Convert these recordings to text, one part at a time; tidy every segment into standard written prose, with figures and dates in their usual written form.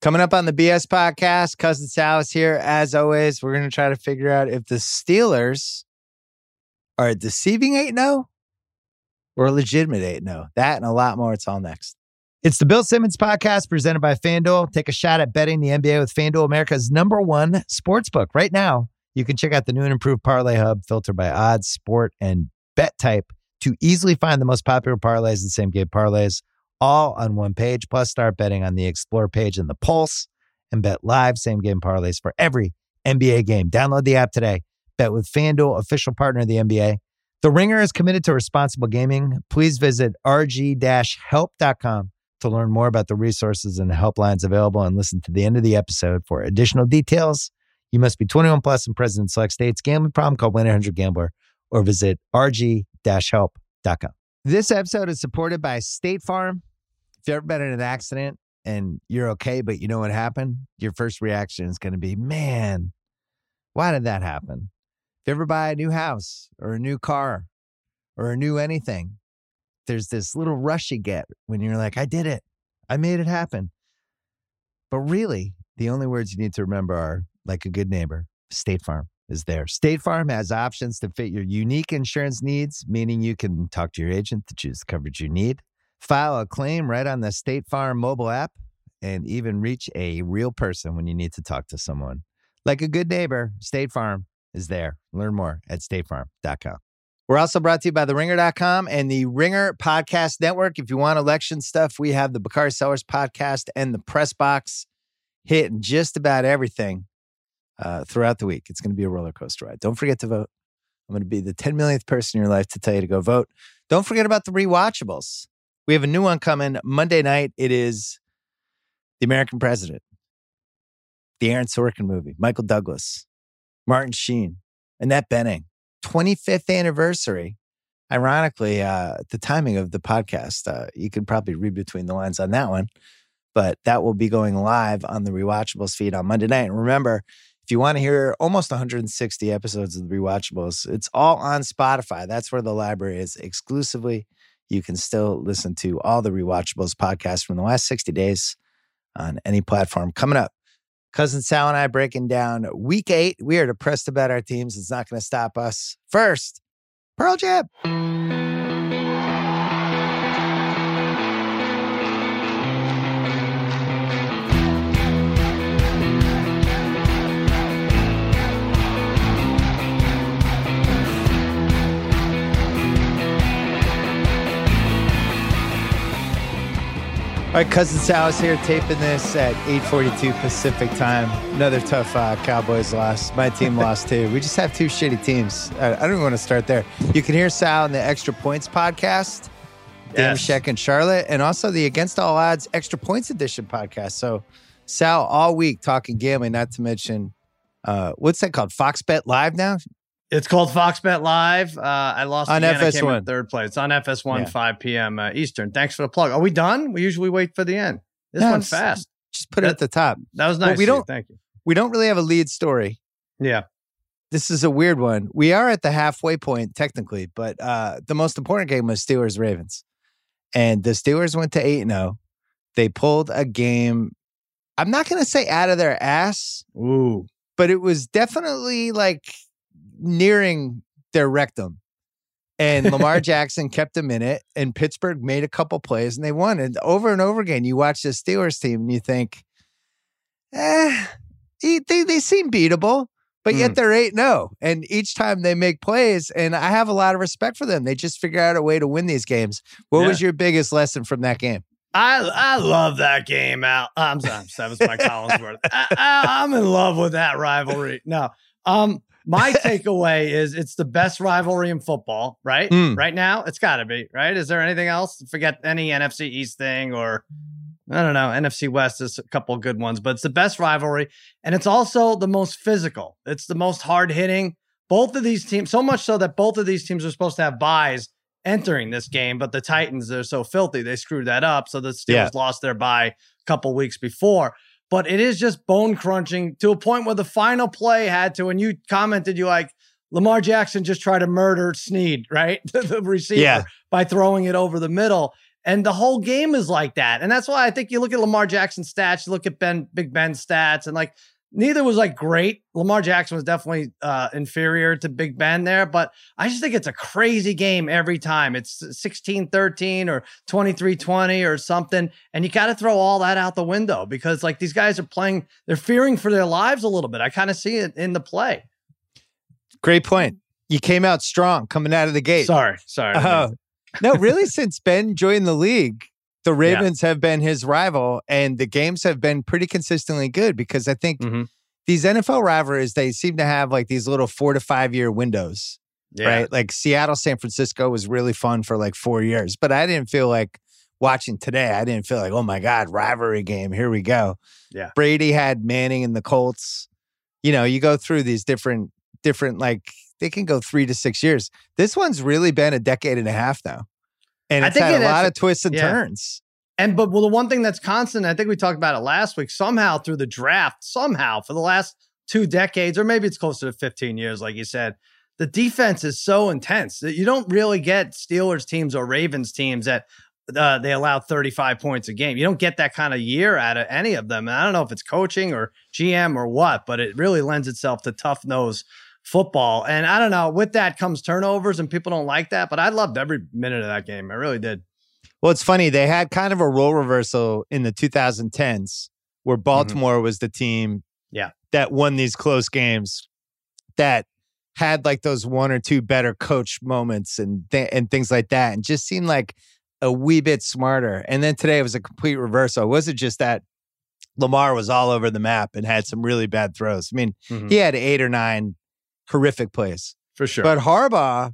Coming up on the BS podcast, Cousin Sal is here. As always, we're going to try to figure out if the Steelers are a deceiving 8-0 or a legitimate 8-0. That and a lot more. It's all next. It's the Bill Simmons podcast presented by FanDuel. Take a shot at betting the NBA with FanDuel, America's #1 sportsbook. Right now, you can check out the new and improved Parlay Hub filtered by odds, sport, and bet type to easily find the most popular parlays and same-game parlays all on one page. Plus, start betting on the Explore page and the Pulse and bet live same-game parlays for every NBA game. Download the app today. Bet with FanDuel, official partner of the NBA. The Ringer is committed to responsible gaming. Please visit rg-help.com to learn more about the resources and helplines available and listen to the end of the episode for additional details. You must be 21 plus and present in select states. Gambling problem? Call 1-800-GAMBLER or visit rg-help.com. This episode is supported by State Farm. If you've ever been in an accident and you're okay, but you know what happened, your first reaction is going to be, man, why did that happen? If you ever buy a new house or a new car or a new anything, there's this little rush you get when you're like, I did it. I made it happen. But really, the only words you need to remember are, like a good neighbor, State Farm is there. State Farm has options to fit your unique insurance needs, meaning you can talk to your agent to choose the coverage you need, file a claim right on the State Farm mobile app, and even reach a real person when you need to talk to someone. Like a good neighbor, State Farm is there. Learn more at statefarm.com. We're also brought to you by TheRinger.com and the Ringer Podcast Network. If you want election stuff, we have the Bakari Sellers Podcast and the Press Box hitting just about everything throughout the week. It's going to be a roller coaster ride. Don't forget to vote. I'm going to be the 10 millionth person in your life to tell you to go vote. Don't forget about the rewatchables. We have a new one coming Monday night. It is The American President, the Aaron Sorkin movie, Michael Douglas, Martin Sheen, Annette Bening. 25th anniversary. Ironically, the timing of the podcast, you could probably read between the lines on that one, but that will be going live on the Rewatchables feed on Monday night. And remember, if you want to hear almost 160 episodes of the Rewatchables, it's all on Spotify. That's where the library is exclusively. You can still listen to all the Rewatchables podcasts from the last 60 days on any platform. Coming up, Cousin Sal and I breaking down week 8. We are depressed about our teams. It's not going to stop us. First, Pearl Jam. All right, Cousin Sal is here taping this at 8:42 Pacific time. Another tough Cowboys loss. My team lost too. We just have two shitty teams. I don't even want to start there. You can hear Sal in the Extra Points podcast, Dan Sheck and Charlotte, and also the Against All Odds Extra Points Edition podcast. So Sal all week talking gambling, not to mention, what's that called? Fox Bet Live now? It's called Fox Bet Live. I lost on again. FS1. I came in third place. It's on FS1, 5 p.m. Eastern. Thanks for the plug. Are we done? We usually wait for the end. This one's fast. Just put it at the top. That was nice. Thank you. We don't really have a lead story. Yeah. This is a weird one. We are at the halfway point, technically, but the most important game was Steelers-Ravens. And the Steelers went to 8-0. They pulled a game, I'm not going to say out of their ass. Ooh. But it was definitely like nearing their rectum. And Lamar Jackson kept them in it, and Pittsburgh made a couple plays, and they won. And over again, you watch the Steelers team, and you think, they seem beatable, but yet they're 8-0. And each time they make plays, and I have a lot of respect for them. They just figure out a way to win these games. What was your biggest lesson from that game? I love that game, Al. I'm sorry, that was my Collinsworth. I'm in love with that rivalry. No, my takeaway is it's the best rivalry in football, right? Right now, it's got to be, right? Is there anything else? Forget any NFC East thing or, I don't know, NFC West is a couple of good ones, but it's the best rivalry. And it's also the most physical. It's the most hard-hitting. Both of these teams, so much so that both of these teams are supposed to have buys entering this game, but the Titans are so filthy, they screwed that up. So the Steelers lost their bye a couple weeks before. But it is just bone crunching to a point where the final play had to, and you commented, you like, Lamar Jackson just tried to murder Snead, right? The receiver by throwing it over the middle. And the whole game is like that. And that's why I think you look at Lamar Jackson's stats, you look at Big Ben's stats, and like neither was like great. Lamar Jackson was definitely inferior to Big Ben there, but I just think it's a crazy game every time. It's 16-13 or 23-20 or something. And you got to throw all that out the window because like these guys are playing, they're fearing for their lives a little bit. I kind of see it in the play. Great point. You came out strong coming out of the gate. Sorry. No, really, since Ben joined the league, the Ravens have been his rival, and the games have been pretty consistently good because I think these NFL rivalries, they seem to have like these little 4 to 5 year windows, right? Like Seattle, San Francisco was really fun for like 4 years, but I didn't feel like watching today. I didn't feel like, oh my God, rivalry game. Here we go. Yeah. Brady had Manning and the Colts. You know, you go through these different, like, they can go 3 to 6 years. This one's really been a decade and a half now. And it's had a lot of twists and turns. But the one thing that's constant, I think we talked about it last week, somehow through the draft, for the last 2 decades, or maybe it's closer to 15 years, like you said, the defense is so intense that you don't really get Steelers teams or Ravens teams that they allow 35 points a game. You don't get that kind of year out of any of them. And I don't know if it's coaching or GM or what, but it really lends itself to tough-nosed football. And I don't know, with that comes turnovers and people don't like that, but I loved every minute of that game. I really did. Well, it's funny. They had kind of a role reversal in the 2010s where Baltimore was the team that won these close games, that had like those 1 or 2 better coach moments and things like that, and just seemed like a wee bit smarter. And then today it was a complete reversal. It wasn't just that Lamar was all over the map and had some really bad throws. I mean, he had 8 or 9 horrific plays. For sure. But Harbaugh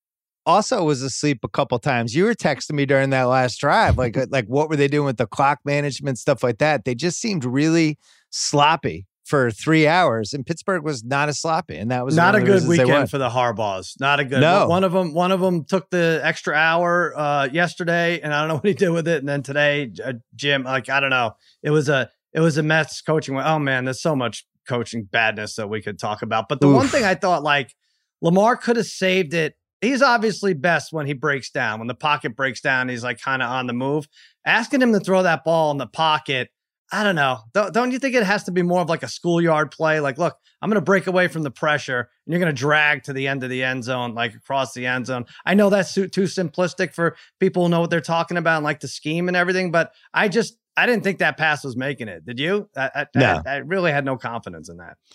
also was asleep a couple times. You were texting me during that last drive, like what were they doing with the clock management, stuff like that. They just seemed really sloppy for 3 hours, and Pittsburgh was not as sloppy. And that was not a good weekend for the Harbaughs. Not a good. No. One of them took the extra hour yesterday, and I don't know what he did with it. And then today, Jim, like, I don't know. It was a Mets coaching. Oh man, there's so much coaching badness that we could talk about. But the one thing I thought, like, Lamar could have saved it. He's obviously best when he breaks down, when the pocket breaks down, he's like kind of on the move. Asking him to throw that ball in the pocket, I don't know. Don't you think it has to be more of like a schoolyard play? Like, look, I'm going to break away from the pressure and you're going to drag to the end of the end zone, like across the end zone. I know that's too simplistic for people who know what they're talking about and like the scheme and everything, but I didn't think that pass was making it. Did you? No. I really had no confidence in that.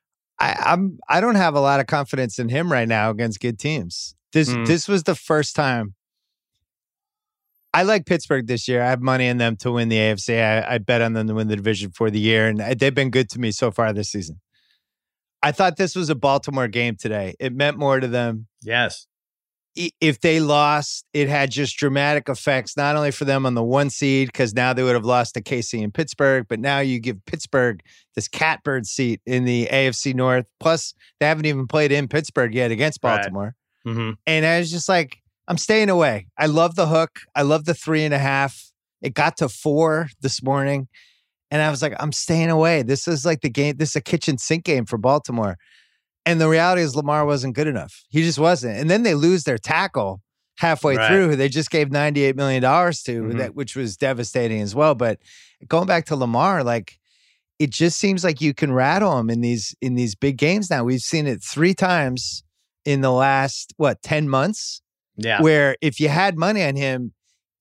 I don't have a lot of confidence in him right now against good teams. This was the first time. I like Pittsburgh this year. I have money in them to win the AFC. I bet on them to win the division for the year, and they've been good to me so far this season. I thought this was a Baltimore game today. It meant more to them. Yes. If they lost, it had just dramatic effects, not only for them on the 1 seed, because now they would have lost to KC and Pittsburgh, but now you give Pittsburgh this catbird seat in the AFC North. Plus, they haven't even played in Pittsburgh yet against Baltimore. Right. And I was just like, I'm staying away. I love the hook. I love the 3.5. It got to 4 this morning. And I was like, I'm staying away. This is like the game. This is a kitchen sink game for Baltimore. And the reality is Lamar wasn't good enough. He just wasn't. And then they lose their tackle halfway through, who they just gave $98 million to, which was devastating as well. But going back to Lamar, like, it just seems like you can rattle him in these big games now. We've seen it 3 times in the last, 10 months? Yeah. Where if you had money on him,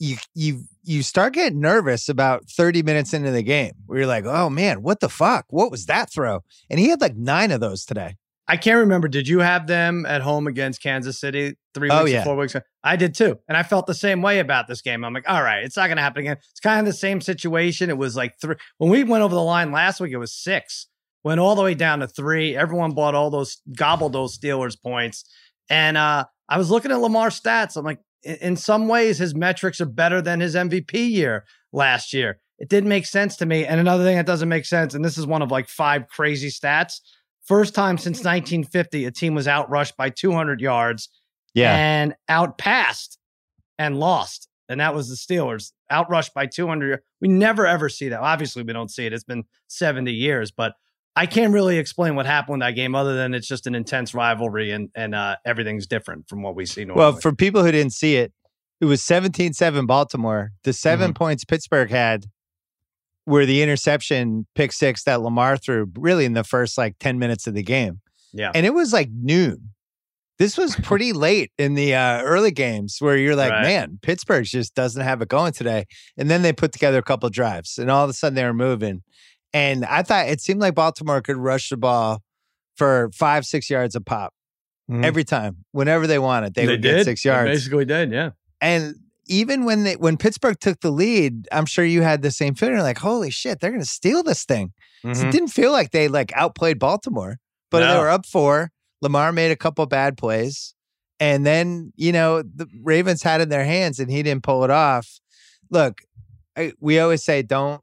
you start getting nervous about 30 minutes into the game where you're like, oh man, what the fuck? What was that throw? And he had like 9 of those today. I can't remember. Did you have them at home against Kansas City 3 weeks or 4 weeks ago? I did too. And I felt the same way about this game. I'm like, all right, it's not going to happen again. It's kind of the same situation. It was like 3. When we went over the line last week, it was 6. Went all the way down to 3. Everyone gobbled those Steelers points. And I was looking at Lamar's stats. I'm like, in some ways, his metrics are better than his MVP year last year. It didn't make sense to me. And another thing that doesn't make sense, and this is one of like 5 crazy stats. First time since 1950, a team was outrushed by 200 yards and outpassed and lost. And that was the Steelers, outrushed by 200. We never, ever see that. Obviously, we don't see it. It's been 70 years, but I can't really explain what happened in that game other than it's just an intense rivalry and everything's different from what we see normally. Well, for people who didn't see it, It was 17-7 Baltimore. The 7 points Pittsburgh had were the interception pick six that Lamar threw really in the first 10 minutes of the game. Yeah. And it was noon. This was pretty late in the early games where you're like, man, Pittsburgh just doesn't have it going today. And then they put together a couple drives and all of a sudden they were moving. And I thought it seemed like Baltimore could rush the ball for 5-6 yards a pop every time. Whenever they wanted, they would get 6 yards. They basically did, yeah. And even when Pittsburgh took the lead, I'm sure you had the same feeling, like, holy shit, they're going to steal this thing. So it didn't feel like they outplayed Baltimore, but they were up 4. Lamar made a couple bad plays. And then, the Ravens had it in their hands and he didn't pull it off. Look, we always say, don't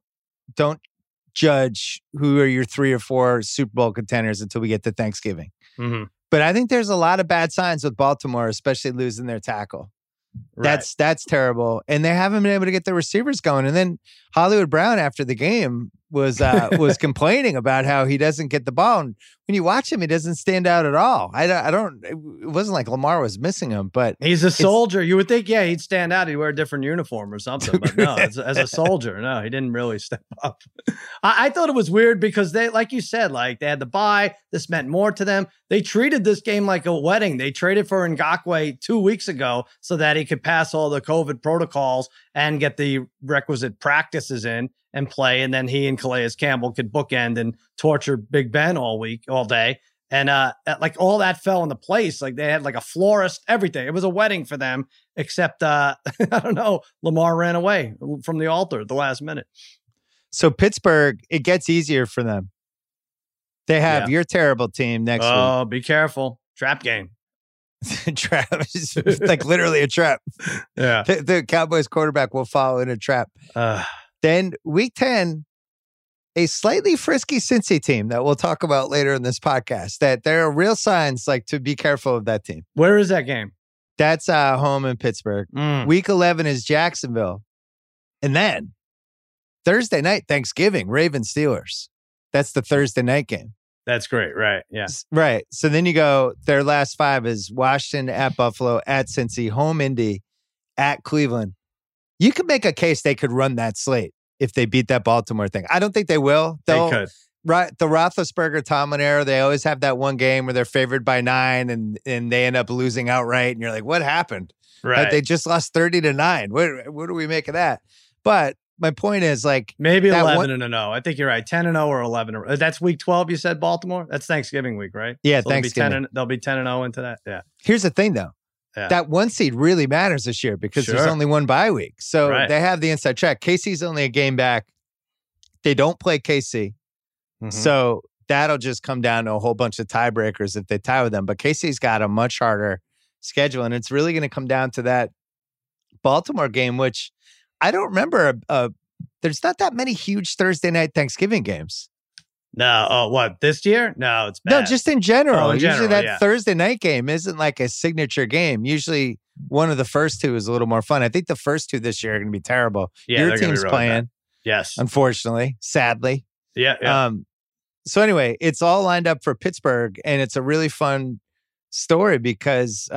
judge who are your 3 or 4 Super Bowl contenders until we get to Thanksgiving. But I think there's a lot of bad signs with Baltimore, especially losing their tackle. That's terrible. And they haven't been able to get their receivers going. And then Hollywood Brown after the game was complaining about how he doesn't get the ball. And when you watch him, he doesn't stand out at all. It wasn't like Lamar was missing him, but he's a soldier. You would think, he'd stand out. He'd wear a different uniform or something. But no, as a soldier, no, he didn't really step up. I thought it was weird because they, like you said, they had the bye. This meant more to them. They treated this game like a wedding. They traded for Ngakoue 2 weeks ago so that he could pass all the COVID protocols and get the requisite practices in and play. And then he and Calais Campbell could bookend and torture Big Ben all day. And all that fell into place. They had a florist, everything. It was a wedding for them, except I don't know, Lamar ran away from the altar at the last minute. So Pittsburgh, it gets easier for them. They have your terrible team next week. Oh, be careful. Trap game. Trap. It's literally a trap. Yeah. The Cowboys quarterback will fall in a trap. Then week 10, a slightly frisky Cincy team that we'll talk about later in this podcast, that there are real signs to be careful of that team. Where is that game? That's home in Pittsburgh. Week 11 is Jacksonville. And then Thursday night, Thanksgiving, Ravens Steelers. That's the Thursday night game. That's great. Right. Yeah. Right. So then you go, their last 5 is Washington, at Buffalo, at Cincy, home Indy, at Cleveland. You could make a case they could run that slate if they beat that Baltimore thing. I don't think they will. They could. Right. The Roethlisberger-Tomlin era, they always have that one game where they're favored by 9 and they end up losing outright. And you're like, what happened? Right. They just lost 30-9. What do we make of that? But my point is maybe 11-0. I think you're right. 10-0 or 11. That's week 12. You said Baltimore. That's Thanksgiving week, right? Yeah, so Thanksgiving. They'll be 10-0 into that. Yeah. Here's the thing, though. Yeah. That 1 seed really matters this year because there's only one bye week, so they have the inside track. KC's only a game back. They don't play KC, so that'll just come down to a whole bunch of tiebreakers if they tie with them. But KC's got a much harder schedule, and it's really going to come down to that Baltimore game, which I don't remember. There's not that many huge Thursday night Thanksgiving games. No. Oh, what? This year? No, it's bad. No, just in general. Usually that Thursday night game isn't like a signature game. Usually one of the first 2 is a little more fun. I think the first 2 this year are going to be terrible. Yeah, your team's really playing. bad. Yes. Unfortunately, sadly. Yeah. So anyway, it's all lined up for Pittsburgh, and it's a really fun story because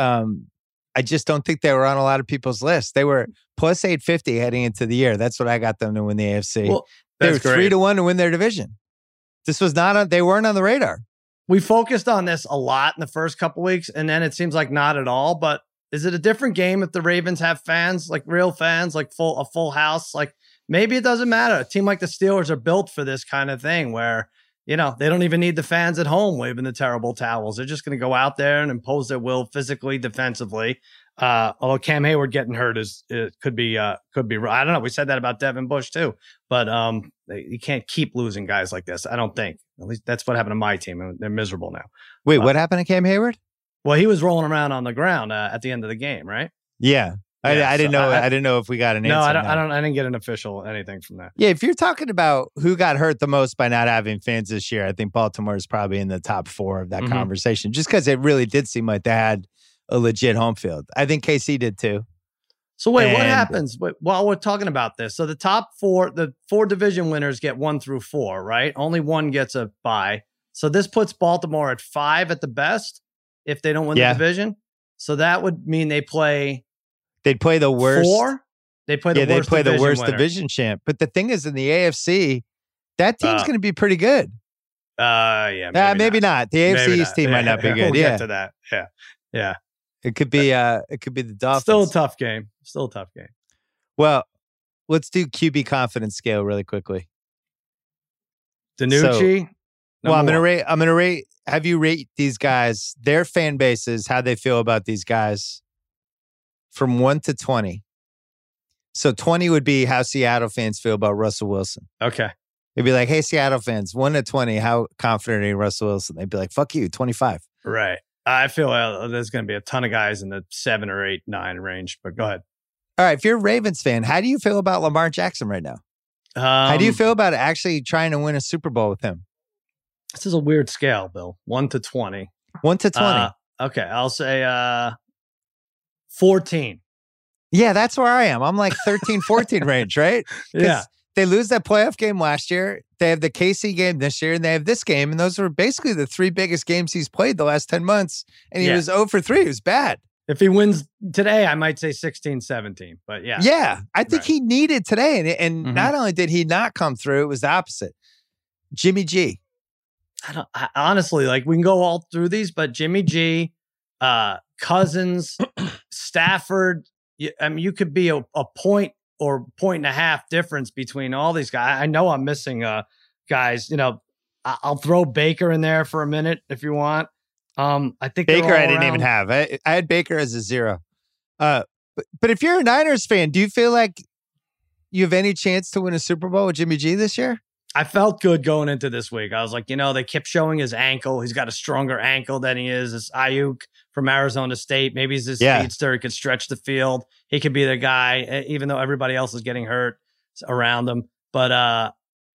I just don't think they were on a lot of people's list. They were plus 850 heading into the year. That's what I got them to win the AFC. Well, they were 3-1 to win their division. This was they weren't on the radar. We focused on this a lot in the first couple weeks, and then it seems like not at all. But is it a different game if the Ravens have fans, real fans, a full house? Maybe it doesn't matter. A team like the Steelers are built for this kind of thing where, they don't even need the fans at home waving the terrible towels. They're just going to go out there and impose their will physically, defensively. Although Cam Hayward getting hurt could be I don't know. We said that about Devin Bush too, but you can't keep losing guys like this. I don't think. At least that's what happened to my team. They're miserable now. Wait, what happened to Cam Hayward? Well, he was rolling around on the ground at the end of the game, right? Yeah. I didn't know. I didn't know if we got an answer. No, I didn't get an official anything from that. Yeah, if you're talking about who got hurt the most by not having fans this year, I think Baltimore is probably in the top 4 of that conversation, just because it really did seem like they had a legit home field. I think KC did too. So wait, what happens while we're talking about this? So the top 4, the 4 division winners get 1 through 4, right? Only one gets a bye. So this puts Baltimore at 5 at the best if they don't win the division. So that would mean they play They'd play the worst. 4? They play the worst. They'd play the worst winner. division champ. But the thing is, in the AFC, that team's going to be pretty good. Yeah, maybe not. The AFC East team might not be good. We'll yeah, get to that. Yeah. It could be the Dolphins. Still a tough game. Well, let's do QB confidence scale really quickly. DiNucci. I'm gonna rate. Have you rate these guys, their fan bases, how they feel about these guys, from 1 to 20. So 20 would be how Seattle fans feel about Russell Wilson. Okay. They'd be like, "Hey, Seattle fans, 1 to 20, how confident are you in Russell Wilson?" They'd be like, "Fuck you, 25." Right. I feel there's going to be a ton of guys in the 7 or 8, 9 range. But go ahead. All right. If you're a Ravens fan, how do you feel about Lamar Jackson right now? How do you feel about actually trying to win a Super Bowl with him? This is a weird scale, Bill. 1 to 20. 1 to 20. Okay. I'll say 14. Yeah, that's where I am. I'm like 13, 14 range, right? Yeah. They lose that playoff game last year. They have the KC game this year, and they have this game. And those were basically the 3 biggest games he's played the last 10 months. And he was 0 for 3. It was bad. If he wins today, I might say 16, 17. But yeah. Yeah. I think he needed today. And not only did he not come through, it was the opposite. Jimmy G. Honestly, like, we can go all through these, but Jimmy G, Cousins, Stafford, you could be a point or point and a half difference between all these guys. I know I'm missing guys. I'll throw Baker in there for a minute if you want. I think Baker I didn't even have. I had Baker as a 0. But if you're a Niners fan, do you feel like you have any chance to win a Super Bowl with Jimmy G this year? I felt good going into this week. I was like, they kept showing his ankle. He's got a stronger ankle than he is. This Ayuk from Arizona State. Maybe he's this speedster. He could stretch the field. He could be the guy, even though everybody else is getting hurt around him. But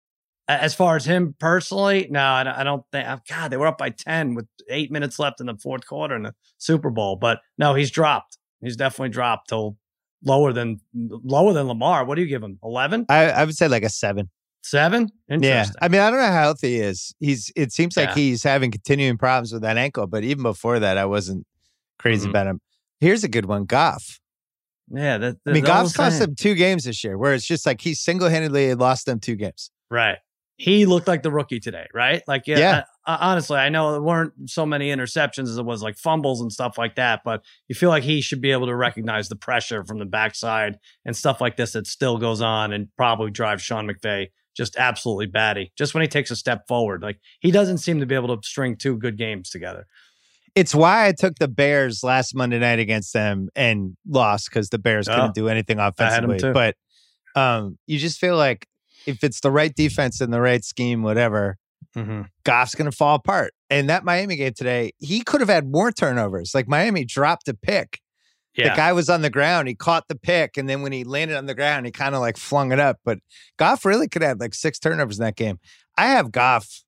as far as him personally, no, I don't think. God, they were up by 10 with 8 minutes left in the fourth quarter in the Super Bowl. But no, he's dropped. He's definitely dropped to lower than Lamar. What do you give him? 11? I would say like a 7. 7? Interesting. Yeah. I mean, I don't know how healthy he is. It seems like he's having continuing problems with that ankle, but even before that, I wasn't crazy about him. Here's a good one. Goff. Yeah. Goff's cost them 2 games this year, where it's just like he single-handedly lost them 2 games. Right. He looked like the rookie today, right? Like, honestly, I know there weren't so many interceptions as it was like fumbles and stuff like that, but you feel like he should be able to recognize the pressure from the backside and stuff like this that still goes on and probably drives Sean McVay just absolutely batty. Just when he takes a step forward, like, he doesn't seem to be able to string 2 good games together. It's why I took the Bears last Monday night against them and lost, because the Bears couldn't do anything offensively. But you just feel like if it's the right defense and the right scheme, whatever, Goff's going to fall apart. And that Miami game today, he could have had more turnovers. Like, Miami dropped a pick. Yeah. The guy was on the ground. He caught the pick. And then when he landed on the ground, he kind of like flung it up. But Goff really could have like 6 turnovers in that game. I have Goff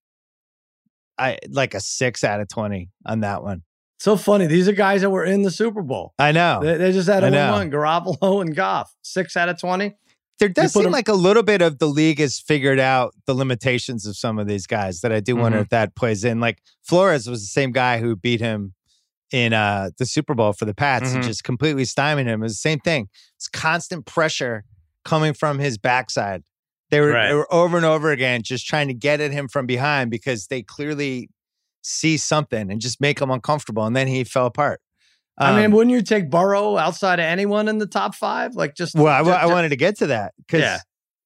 like a 6 out of 20 on that one. So funny. These are guys that were in the Super Bowl. I know. They just had a win-1. Garoppolo and Goff. 6 out of 20. There does seem like a little bit of the league has figured out the limitations of some of these guys that I do wonder if that plays in. Like, Flores was the same guy who beat him in the Super Bowl for the Pats and just completely stymied him. It was the same thing. It's constant pressure coming from his backside. They were over and over again just trying to get at him from behind because they clearly see something and just make him uncomfortable. And then he fell apart. I mean, wouldn't you take Burrow outside of anyone in the top 5? Like, just I wanted to get to that because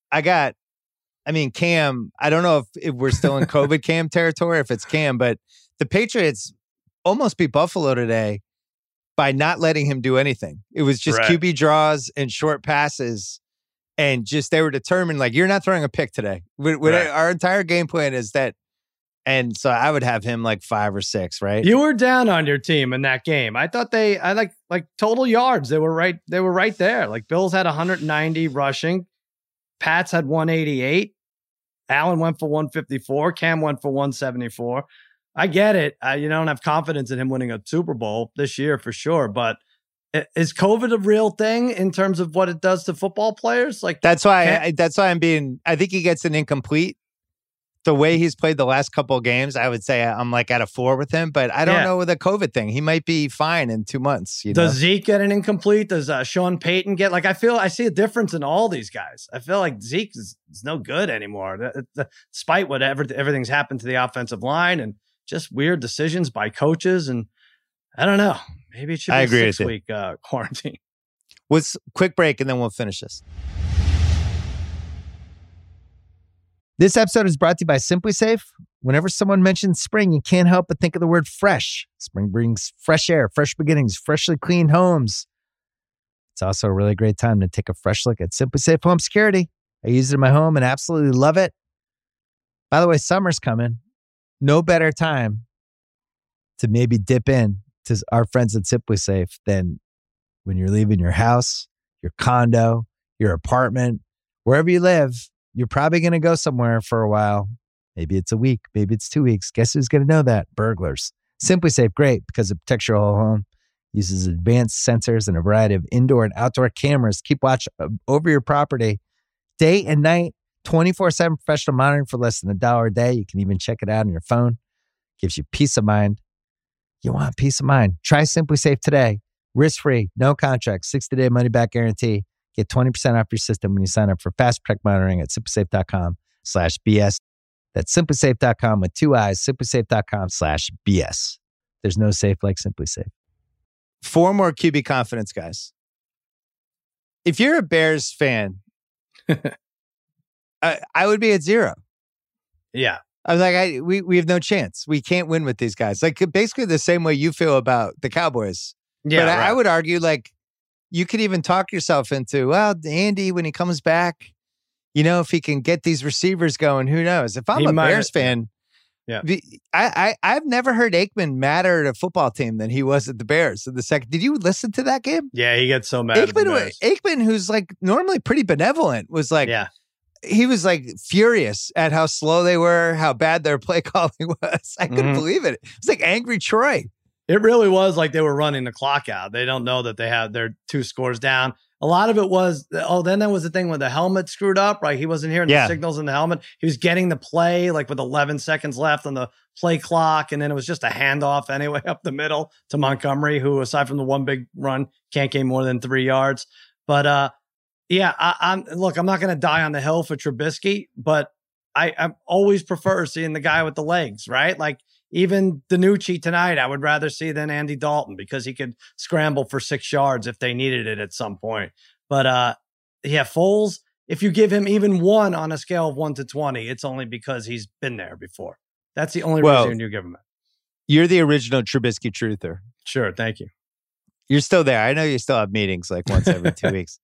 Cam. I don't know if we're still in COVID Cam territory, if it's Cam, but the Patriots almost beat Buffalo today by not letting him do anything. It was just QB draws and short passes, and just they were determined, like, you're not throwing a pick today. Our entire game plan is that. And so I would have him like 5 or 6, right? You were down on your team in that game. I thought I like total yards. They were right there. Like, Bills had 190 rushing. Pats had 188. Allen went for 154. Cam went for 174. I get it. You don't have confidence in him winning a Super Bowl this year for sure. But is COVID a real thing in terms of what it does to football players? Like, that's why I'm being. I think he gets an incomplete. the way he's played the last couple of games, I would say I'm like at a 4 with him, but I don't know with the COVID thing. He might be fine in 2 months. Does Zeke get an incomplete? Does Sean Payton get I see a difference in all these guys. I feel like Zeke is no good anymore. Despite everything's happened to the offensive line and just weird decisions by coaches. And I don't know. Maybe it should be a 6-week quarantine. Quick break and then we'll finish this. This episode is brought to you by SimpliSafe. Whenever someone mentions spring, you can't help but think of the word fresh. Spring brings fresh air, fresh beginnings, freshly cleaned homes. It's also a really great time to take a fresh look at SimpliSafe Home Security. I use it in my home and absolutely love it. By the way, summer's coming. No better time to maybe dip in to our friends at SimpliSafe than when you're leaving your house, your condo, your apartment, wherever you live. You're probably going to go somewhere for a while. Maybe it's a week. Maybe it's 2 weeks. Guess who's going to know that? Burglars. SimpliSafe, great because it protects your whole home. Uses advanced sensors and a variety of indoor and outdoor cameras. Keep watch over your property day and night. 24/7 professional monitoring for less than $1 a day. You can even check it out on your phone. Gives you peace of mind. You want peace of mind. Try SimpliSafe today. Risk-free, no contract, 60-day money-back guarantee. Get 20% off your system when you sign up for Fast Protect Monitoring at SimpliSafe.com/BS. That's SimpliSafe.com with 2 I's, SimpliSafe.com/BS. There's no safe like SimpliSafe. 4 more QB confidence, guys. If you're a Bears fan, I would be at 0. Yeah. I was like, we have no chance. We can't win with these guys. Like basically the same way you feel about the Cowboys. Yeah, but right. I would argue like you could even talk yourself into, well, Andy, when he comes back, if he can get these receivers going, who knows? If I'm a Bears fan, I've never heard Aikman madder at a football team than he was at the Bears in the second. Did you listen to that game? Yeah, he gets so mad at the Bears. Aikman, who's like normally pretty benevolent, was like, he was like furious at how slow they were, how bad their play calling was. I couldn't believe it. It was like angry Troy. It really was like they were running the clock out. They don't know that they have their 2 scores down. A lot of it was, then there was the thing when the helmet screwed up, right? He wasn't hearing the signals in the helmet. He was getting the play like with 11 seconds left on the play clock. And then it was just a handoff anyway up the middle to Montgomery, who aside from the one big run, can't gain more than 3 yards. But I'm not going to die on the hill for Trubisky, but I always prefer seeing the guy with the legs, right? Like, even DiNucci tonight, I would rather see than Andy Dalton because he could scramble for 6 yards if they needed it at some point. But Foles, if you give him even 1 on a scale of 1 to 20, it's only because he's been there before. That's the only reason you give him it. You're the original Trubisky truther. Sure, thank you. You're still there. I know you still have meetings like once every 2 weeks.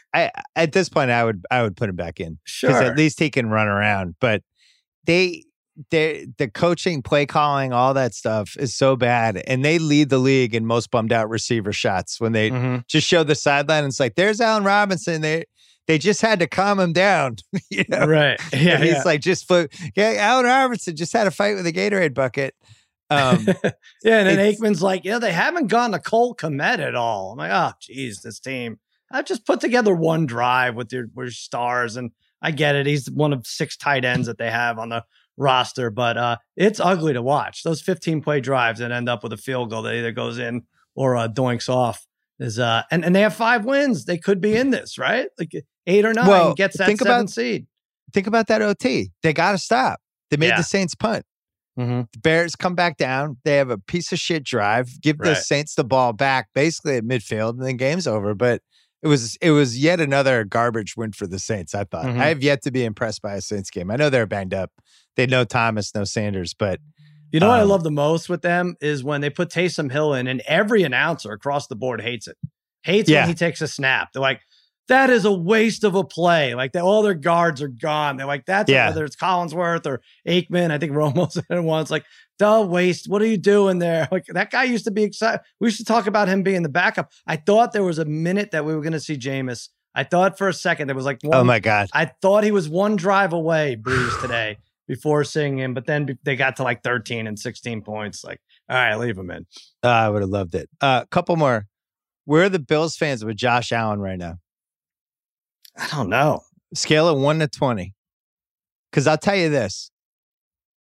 At this point, I would put him back in. Sure, because at least he can run around. But the coaching, play calling, all that stuff is so bad. And they lead the league in most bummed out receiver shots when they just show the sideline. And it's like, there's Allen Robinson. They just had to calm him down. Right. Yeah. And he's like, Allen Robinson just had a fight with a Gatorade bucket. And then Aikman's like, they haven't gone to Cole Kmet at all. I'm like, oh, geez, this team. I've just put together one drive with your stars. And I get it. He's one of 6 tight ends that they have on the roster, but it's ugly to watch. Those 15-play drives that end up with a field goal that either goes in or doinks off is and they have 5 wins. They could be in this, right? Like 8 or 9 gets that 7th seed. Think about that OT. They got to stop. They made the Saints punt. The Bears come back down. They have a piece of shit drive. Give the Saints the ball back basically at midfield, and then game's over. But it was yet another garbage win for the Saints, I thought. I have yet to be impressed by a Saints game. I know they're banged up. They had no Thomas, no Sanders, but you know what I love the most with them is when they put Taysom Hill in, and every announcer across the board hates it. Hates when he takes a snap. They're like, that is a waste of a play. Like all their guards are gone. They're like, that's whether it's Collinsworth or Aikman. I think Romo said it once. Like, the waste. What are you doing there? Like that guy used to be excited. We used to talk about him being the backup. I thought there was a minute that we were going to see Jameis. I thought for a second there was like one. Oh my God. I thought he was one drive away, Breeze, today before seeing him. But then they got to like 13 and 16 points. Like, all right, leave him in. I would have loved it. A couple more. Where are the Bills fans with Josh Allen right now? I don't know. Scale of 1 to 20. Because I'll tell you this.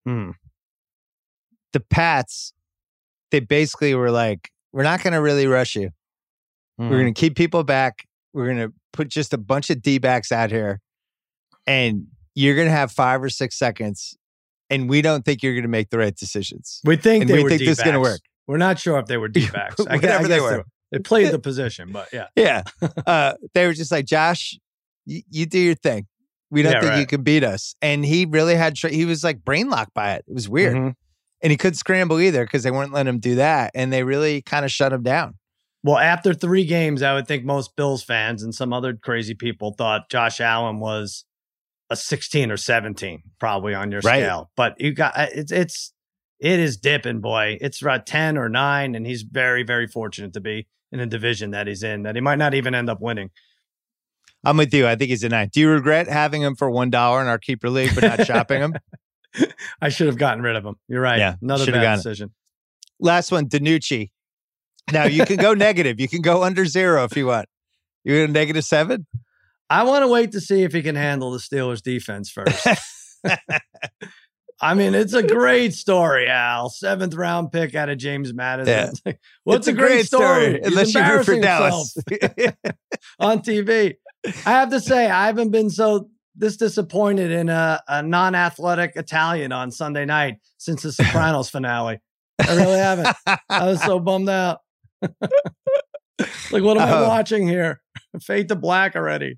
the Pats, they basically were like, we're not going to really rush you. We're going to keep people back. We're going to put just a bunch of D-backs out here, and you're going to have 5 or 6 seconds, and we don't think you're going to make the right decisions. We think and they we were think this is going to D-backs. work. We're not sure if they were D-backs. Whatever they were. They played the position, but yeah. Yeah. They were just like, Josh, you do your thing. We don't think you can beat us. And he really he was like brain locked by it. It was weird. And he couldn't scramble either because they weren't letting him do that. And they really kind of shut him down. Well, after 3 games, I would think most Bills fans and some other crazy people thought Josh Allen was a 16 or 17, probably on your scale. But you got it is dipping, boy. It's about 10 or 9, and he's very, very fortunate to be in a division that he's in that he might not even end up winning. I'm with you. I think he's a 9. Do you regret having him for $1 in our keeper league, but not shopping him? I should have gotten rid of him. You're right. Yeah, another bad decision. Last one, DiNucci. Now you can go negative. You can go under 0 if you want. You're going to -7? I want to wait to see if he can handle the Steelers defense first. I mean, it's a great story, Al. 7th round pick out of James Madison. Yeah. What's a great story? Unless you root for Dallas. On TV. I have to say, I haven't been this disappointed in a non-athletic Italian on Sunday night since the Sopranos finale. I really haven't. I was so bummed out. Like, what am I watching here? Fade to black already.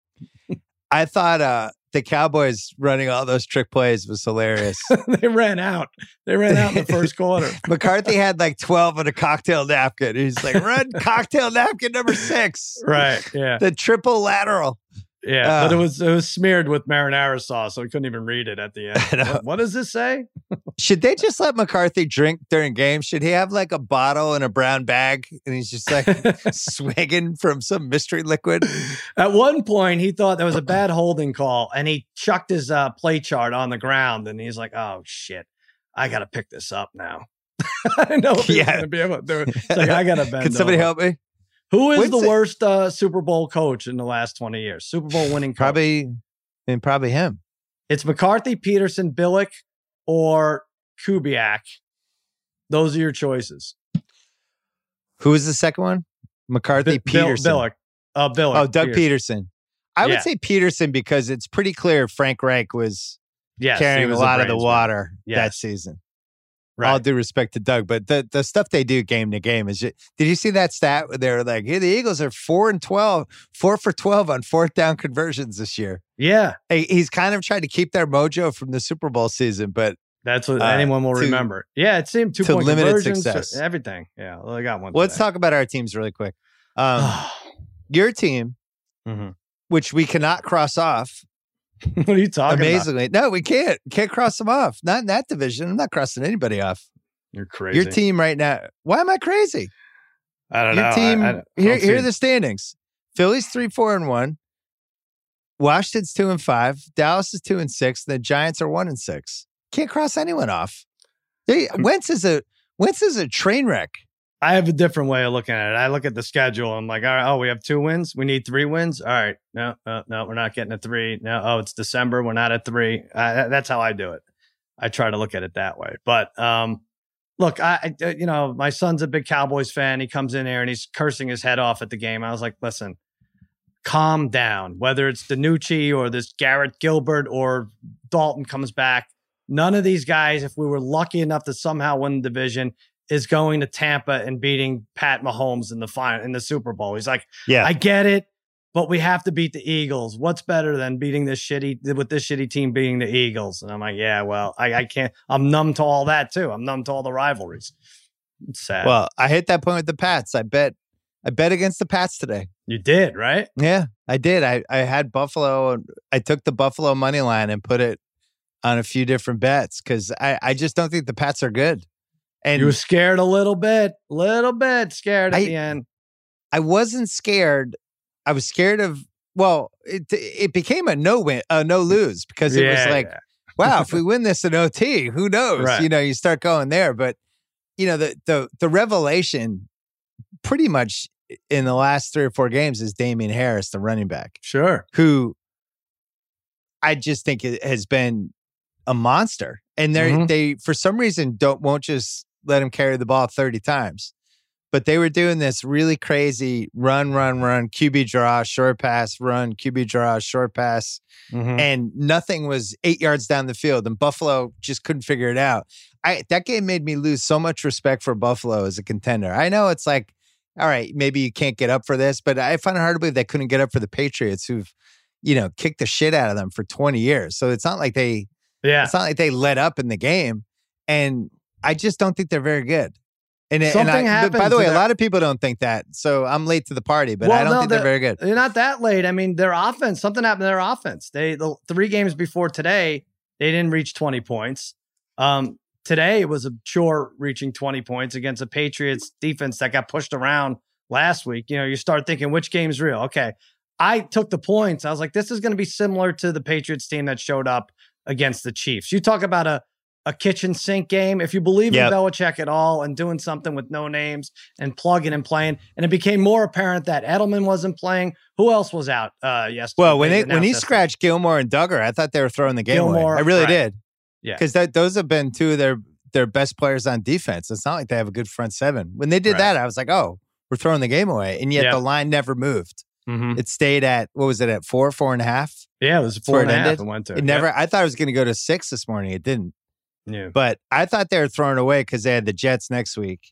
I thought the Cowboys running all those trick plays was hilarious. They ran out. They ran out in the first quarter. McCarthy had like 12 on a cocktail napkin. He's like, run cocktail napkin number 6. Right. Yeah. The triple lateral. Yeah. But it was smeared with marinara sauce, so we couldn't even read it at the end. What does this say? Should they just let McCarthy drink during games? Should he have like a bottle in a brown bag and he's just like swigging from some mystery liquid? At one point, he thought there was a bad holding call and he chucked his play chart on the ground and he's like, oh, shit, I got to pick this up now. I didn't know if he was going to be able to do it. It's like, I got to bend Can somebody help me? Who is the worst Super Bowl coach in the last 20 years? Super Bowl winning coach? Probably him. It's McCarthy, Peterson, Billick, or Kubiak. Those are your choices. Who was the second one? McCarthy, Peterson. Billick. Billick. Oh, Doug Peterson. I would say Peterson because it's pretty clear Frank Reich was carrying a lot of the water that season. Right. All due respect to Doug, but the stuff they do game to game is just, did you see that stat where they were like, here, the Eagles are 4 for 12 on 4th down conversions this year. Yeah. He's kind of tried to keep their mojo from the Super Bowl season, but that's what anyone will remember. Yeah. It seemed 2-point limited conversions, success. Everything. Yeah. Well, I got one. Let's talk about our teams really quick. Your team, which we cannot cross off. What are you talking Amazingly. No, we can't. Can't cross them off. Not in that division. I'm not crossing anybody off. You're crazy. Your team right now. Why am I crazy? I don't know. Your team, here are the standings. Philly's 3-4-1. Washington's 2-5. Dallas is 2-6. The Giants are 1-6. Can't cross anyone off. Wentz is a train wreck. I have a different way of looking at it. I look at the schedule. I'm like, all right, we have 2 wins. We need 3 wins. All right. No, we're not getting a 3. No, it's December. We're not at 3. That's how I do it. I try to look at it that way. But look, I my son's a big Cowboys fan. He comes in here and he's cursing his head off at the game. I was like, listen, calm down. Whether it's DiNucci or this Garrett Gilbert or Dalton comes back, none of these guys, if we were lucky enough to somehow win the division, is going to Tampa and beating Pat Mahomes in the Super Bowl. He's like, I get it, but we have to beat the Eagles. What's better than beating this shitty team beating the Eagles? And I'm like, yeah, well, I can't. I'm numb to all that too. I'm numb to all the rivalries. It's sad. Well, I hit that point with the Pats. I bet against the Pats today. You did, right? Yeah, I did. I had Buffalo. I took the Buffalo money line and put it on a few different bets because I just don't think the Pats are good. And you were scared a little bit scared at the end. I wasn't scared. I was scared of, it became a no lose because it was like, wow, if we win this in OT, who knows? Right. You start going there. But, the revelation pretty much in the last 3 or 4 games is Damian Harris, the running back. Sure. Who I just think has been a monster. And they for some reason won't just let him carry the ball 30 times. But they were doing this really crazy run, QB draw, short pass, run, QB draw, short pass. And nothing was 8 yards down the field. And Buffalo just couldn't figure it out. That game made me lose so much respect for Buffalo as a contender. I know it's like, all right, maybe you can't get up for this, but I find it hard to believe they couldn't get up for the Patriots who've, kicked the shit out of them for 20 years. So it's not like they let up in the game. And I just don't think they're very good. Happened. By the way, a lot of people don't think that. So I'm late to the party, but I don't think they're very good. They're not that late. I mean, their offense, something happened to their offense. The 3 games before today, they didn't reach 20 points. Today it was a chore reaching 20 points against a Patriots defense that got pushed around last week. You start thinking, which game's real? Okay. I took the points. I was like, this is going to be similar to the Patriots team that showed up against the Chiefs. You talk about a kitchen sink game. If you believe in Belichick at all and doing something with no names and plugging and playing, and it became more apparent that Edelman wasn't playing. Who else was out yesterday? Well, when he scratched Gilmore and Duggar, I thought they were throwing the game away. I really did. Yeah, because those have been 2 of their best players on defense. It's not like they have a good front 7. When they did that, I was like, oh, we're throwing the game away, and yet the line never moved. It stayed at, what was it, at 4.5? Yeah, it was 4.5. It went to. It never. I thought it was going to go to 6 this morning. It didn't. Yeah. But I thought they were throwing away because they had the Jets next week.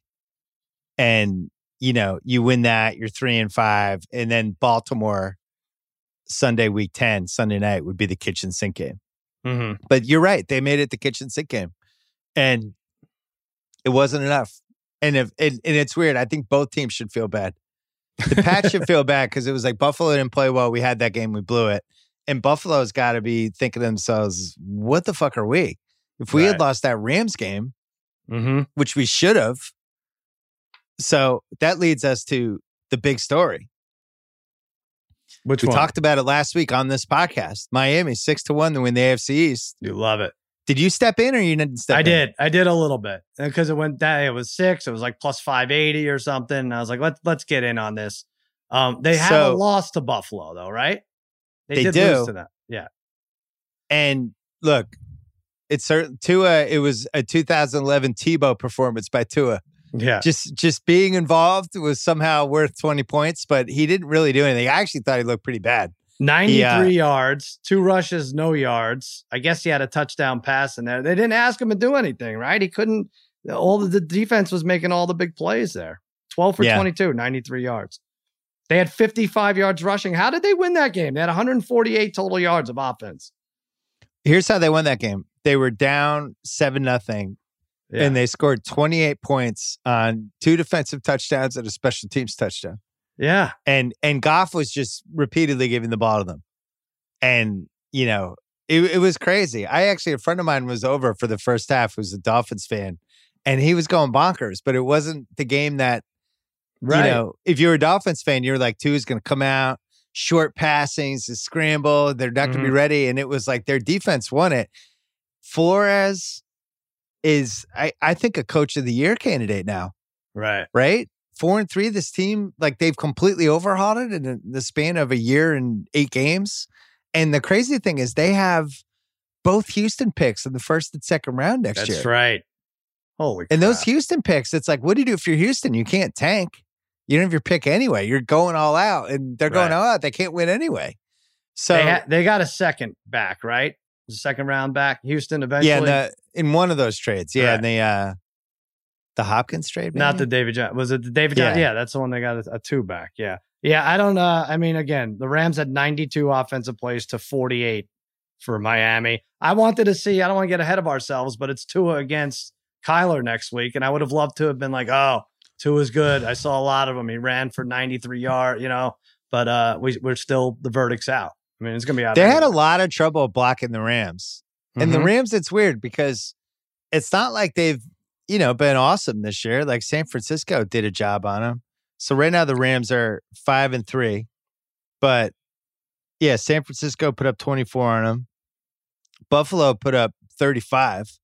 And, you win that, you're 3-5. And then Baltimore, Sunday, week 10, Sunday night would be the kitchen sink game. But you're right. They made it the kitchen sink game. And it wasn't enough. And it's weird. I think both teams should feel bad. The Pats should feel bad because it was like Buffalo didn't play well. We had that game. We blew it. And Buffalo's got to be thinking to themselves, what the fuck are we? If we had lost that Rams game, which we should have. So that leads us to the big story. We talked about it last week on this podcast. Miami 6-1 to win the AFC East. You love it. Did you step in or you didn't step in? I did a little bit because it was 6. It was like plus 580 or something. And I was like, let's get in on this. They haven't lost to Buffalo though, right? They did lose to them. Yeah. And look, it's certain Tua. It was a 2011 Tebow performance by Tua. Yeah, just being involved was somehow worth 20 points, but he didn't really do anything. I actually thought he looked pretty bad. 93 yards, 2 rushes, no yards. I guess he had a touchdown pass in there. They didn't ask him to do anything, right? He couldn't. The defense was making all the big plays there. 12 for 22, 93 yards. They had 55 yards rushing. How did they win that game? They had 148 total yards of offense. Here's how they won that game. They were down 7-0, and they scored 28 points on 2 defensive touchdowns and a special teams touchdown. Yeah. And Goff was just repeatedly giving the ball to them. And, it was crazy. A friend of mine was over for the first half, who's a Dolphins fan, and he was going bonkers, but it wasn't the game that, if you're a Dolphins fan, you're like, Tua's going to come out, short passings, a scramble, they're not going to be ready. And it was like their defense won it. Flores is, I think, a coach of the year candidate now. Right. 4-3, this team, like they've completely overhauled it in the span of a year and 8 games. And the crazy thing is they have both Houston picks in the first and second round next year. That's right. Holy crap. And those Houston picks, it's like, what do you do if you're Houston? You can't tank. You don't have your pick anyway. You're going all out, and they're going all out. They can't win anyway. So they got a second back, right? The second round back, Houston eventually. Yeah, in one of those trades. Yeah, and the Hopkins trade, maybe? Not the David Johnson. Was it the David Johnson? Yeah, that's the one they got a 2 back. Yeah. Yeah, I don't know. I mean, again, the Rams had 92 offensive plays to 48 for Miami. I don't want to get ahead of ourselves, but it's Tua against Kyler next week. And I would have loved to have been like, oh, Tua's good. I saw a lot of them. He ran for 93 yards, but we're still, the verdict's out. I mean, it's going to be out. They had a lot of trouble blocking the Rams. And the Rams, it's weird because it's not like they've, been awesome this year. Like San Francisco did a job on them. So right now the Rams are 5-3, but yeah, San Francisco put up 24 on them. Buffalo put up 35.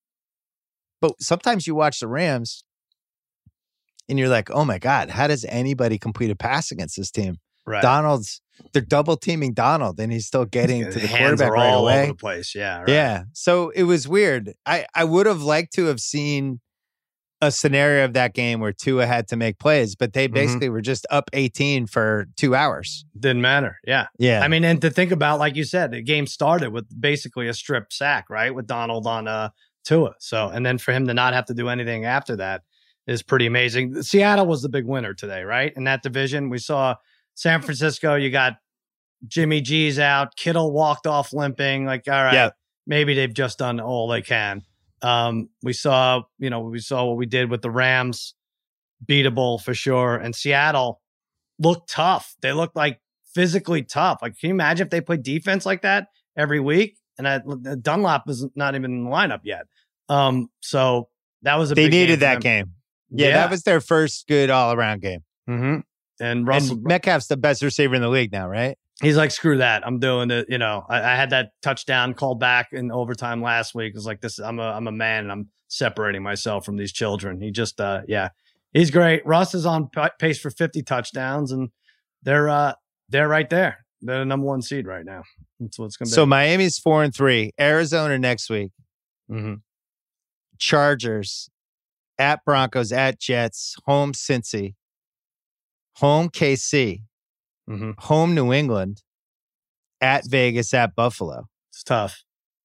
But sometimes you watch the Rams and you're like, oh my God, how does anybody complete a pass against this team? Right. Donald's they're double teaming Donald, and he's still getting to the hands quarterback are right all away. over the place. Yeah, right. Yeah. So it was weird. I would have liked to have seen a scenario of that game where Tua had to make plays, but they basically were just up 18 for 2 hours. Didn't matter. Yeah. Yeah. I mean, and to think about, like you said, the game started with basically a strip sack, right? With Donald on Tua. So, and then for him to not have to do anything after that is pretty amazing. Seattle was the big winner today, right? In that division, we saw San Francisco, you got Jimmy G's out. Kittle walked off limping. Like, all right, maybe they've just done all they can. We saw what we did with the Rams, beatable for sure. And Seattle looked tough. They looked like physically tough. Like, can you imagine if they played defense like that every week? And Dunlap is not even in the lineup yet. So that was they big needed game that game. Yeah, that was their first good all-around game. Mm-hmm. And Russell Metcalf's the best receiver in the league now, right? He's like, screw that. I'm doing it. I had that touchdown called back in overtime last week. It's like, this. I'm a man, and I'm separating myself from these children. He just, he's great. Russ is on pace for 50 touchdowns, and they're right there. They're the number 1 seed right now. That's what it's going to be. So Miami's 4-3. Arizona next week. Mm-hmm. Chargers at Broncos, at Jets, home Cincy, home KC. Mm-hmm. Home New England, at Vegas, at Buffalo. It's tough.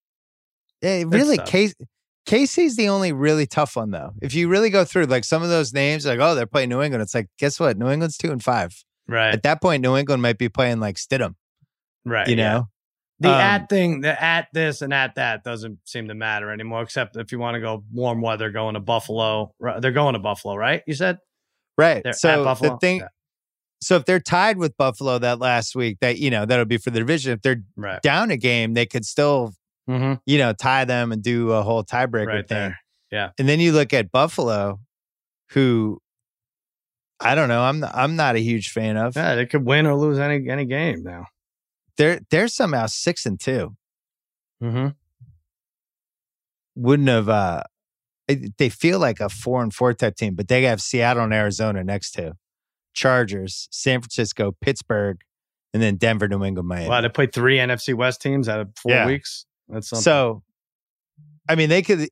KC's the only really tough one, though. If you really go through, like, some of those names, like, oh, they're playing New England. It's like, guess what? New England's 2-5. Right. At that point, New England might be playing like Stidham. Right. You know? The at thing, the at this and at that doesn't seem to matter anymore, except if you want to go warm weather, going to Buffalo. They're going to Buffalo, right? You said? Right. They're so at Buffalo? The thing... Yeah. So if they're tied with Buffalo that last week, that'll be for the division. If they're down a game, they could still, tie them and do a whole tiebreaker thing. There. Yeah. And then you look at Buffalo, who I don't know, I'm not a huge fan of. Yeah, they could win or lose any game now. They're somehow 6-2. Mm-hmm. Wouldn't have. They feel like a 4-4 type team, but they have Seattle and Arizona next to. Chargers, San Francisco, Pittsburgh, and then Denver, New England, Miami. Wow, they played 3 NFC West teams out of 4 weeks. That's something. So, I mean, they could,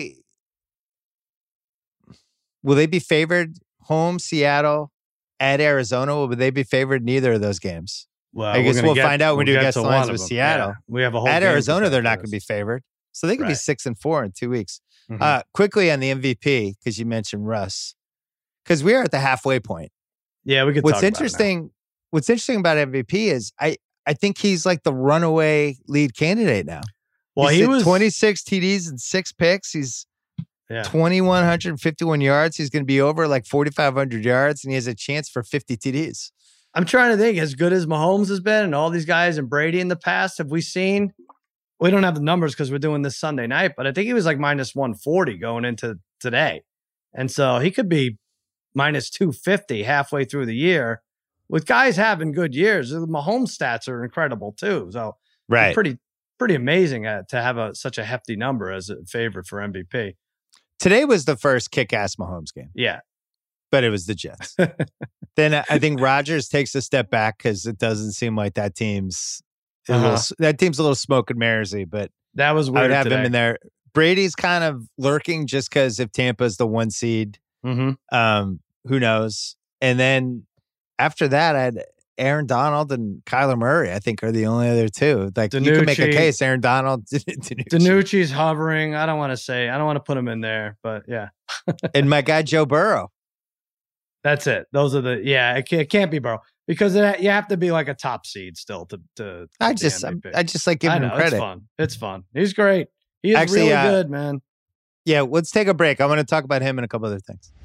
will they be favored home, Seattle, at Arizona? Or would they be favored in either of those games? Well, I guess we'll find out when we do guess the lines with Seattle. Yeah, we have a whole at Arizona, they're not going to be favored. So they could be 6-4 in 2 weeks. Mm-hmm. Quickly on the MVP, because you mentioned Russ, because we are at the halfway point. Yeah, we could. What's interesting about MVP is I think he's like the runaway lead candidate now. Well, he was 26 TDs and 6 picks. He's 2,151 yards. He's going to be over like 4,500 yards, and he has a chance for 50 TDs. I'm trying to think, as good as Mahomes has been and all these guys and Brady in the past, have we seen? We don't have the numbers because we're doing this Sunday night, but I think he was like minus 140 going into today, and so he could be minus 250 halfway through the year. With guys having good years, the Mahomes stats are incredible too. So pretty amazing to have such a hefty number as a favorite for MVP. Today was the first kick-ass Mahomes game. Yeah. But it was the Jets. Then I think Rodgers takes a step back because it doesn't seem like that team's a little smoke and mirrorsy, but that was weird. I would have him in there. Brady's kind of lurking just because if Tampa's the 1 seed. Mm-hmm. Who knows? And then after that, I had Aaron Donald and Kyler Murray, I think, are the only other two. Like, Danucci, you can make a case, Aaron Donald. Danucci's hovering. I don't want to put him in there, but yeah. And my guy, Joe Burrow. That's it. Those are it can't be Burrow because you have to be like a top seed still to I just like giving him credit. It's fun. He's great. He is really good, man. Yeah, let's take a break. I want to talk about him and a couple other things.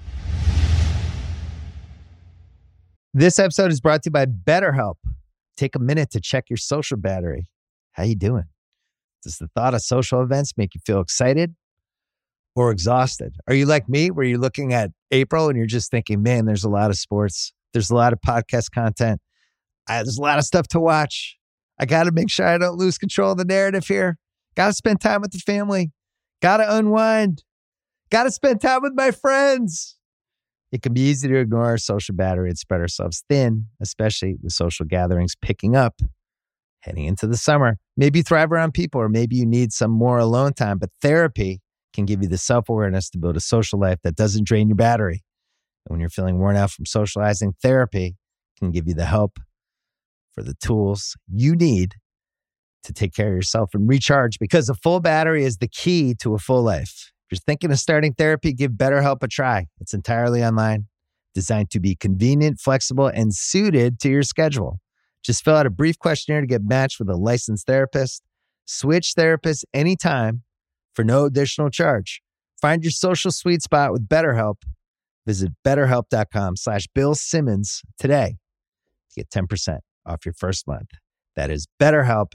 This episode is brought to you by BetterHelp. Take a minute to check your social battery. How you doing? Does the thought of social events make you feel excited or exhausted? Are you like me, where you're looking at April and you're just thinking, man, there's a lot of sports. There's a lot of podcast content. There's a lot of stuff to watch. I got to make sure I don't lose control of the narrative here. Got to spend time with the family. Got to unwind. Got to spend time with my friends. It can be easy to ignore our social battery and spread ourselves thin, especially with social gatherings picking up heading into the summer. Maybe you thrive around people, or maybe you need some more alone time, but therapy can give you the self-awareness to build a social life that doesn't drain your battery. And when you're feeling worn out from socializing, therapy can give you the help for the tools you need to take care of yourself and recharge, because a full battery is the key to a full life. If you're thinking of starting therapy, give BetterHelp a try. It's entirely online, designed to be convenient, flexible, and suited to your schedule. Just fill out a brief questionnaire to get matched with a licensed therapist. Switch therapists anytime for no additional charge. Find your social sweet spot with BetterHelp. Visit BetterHelp.com/Bill Simmons today to get 10% off your first month. That is BetterHelp,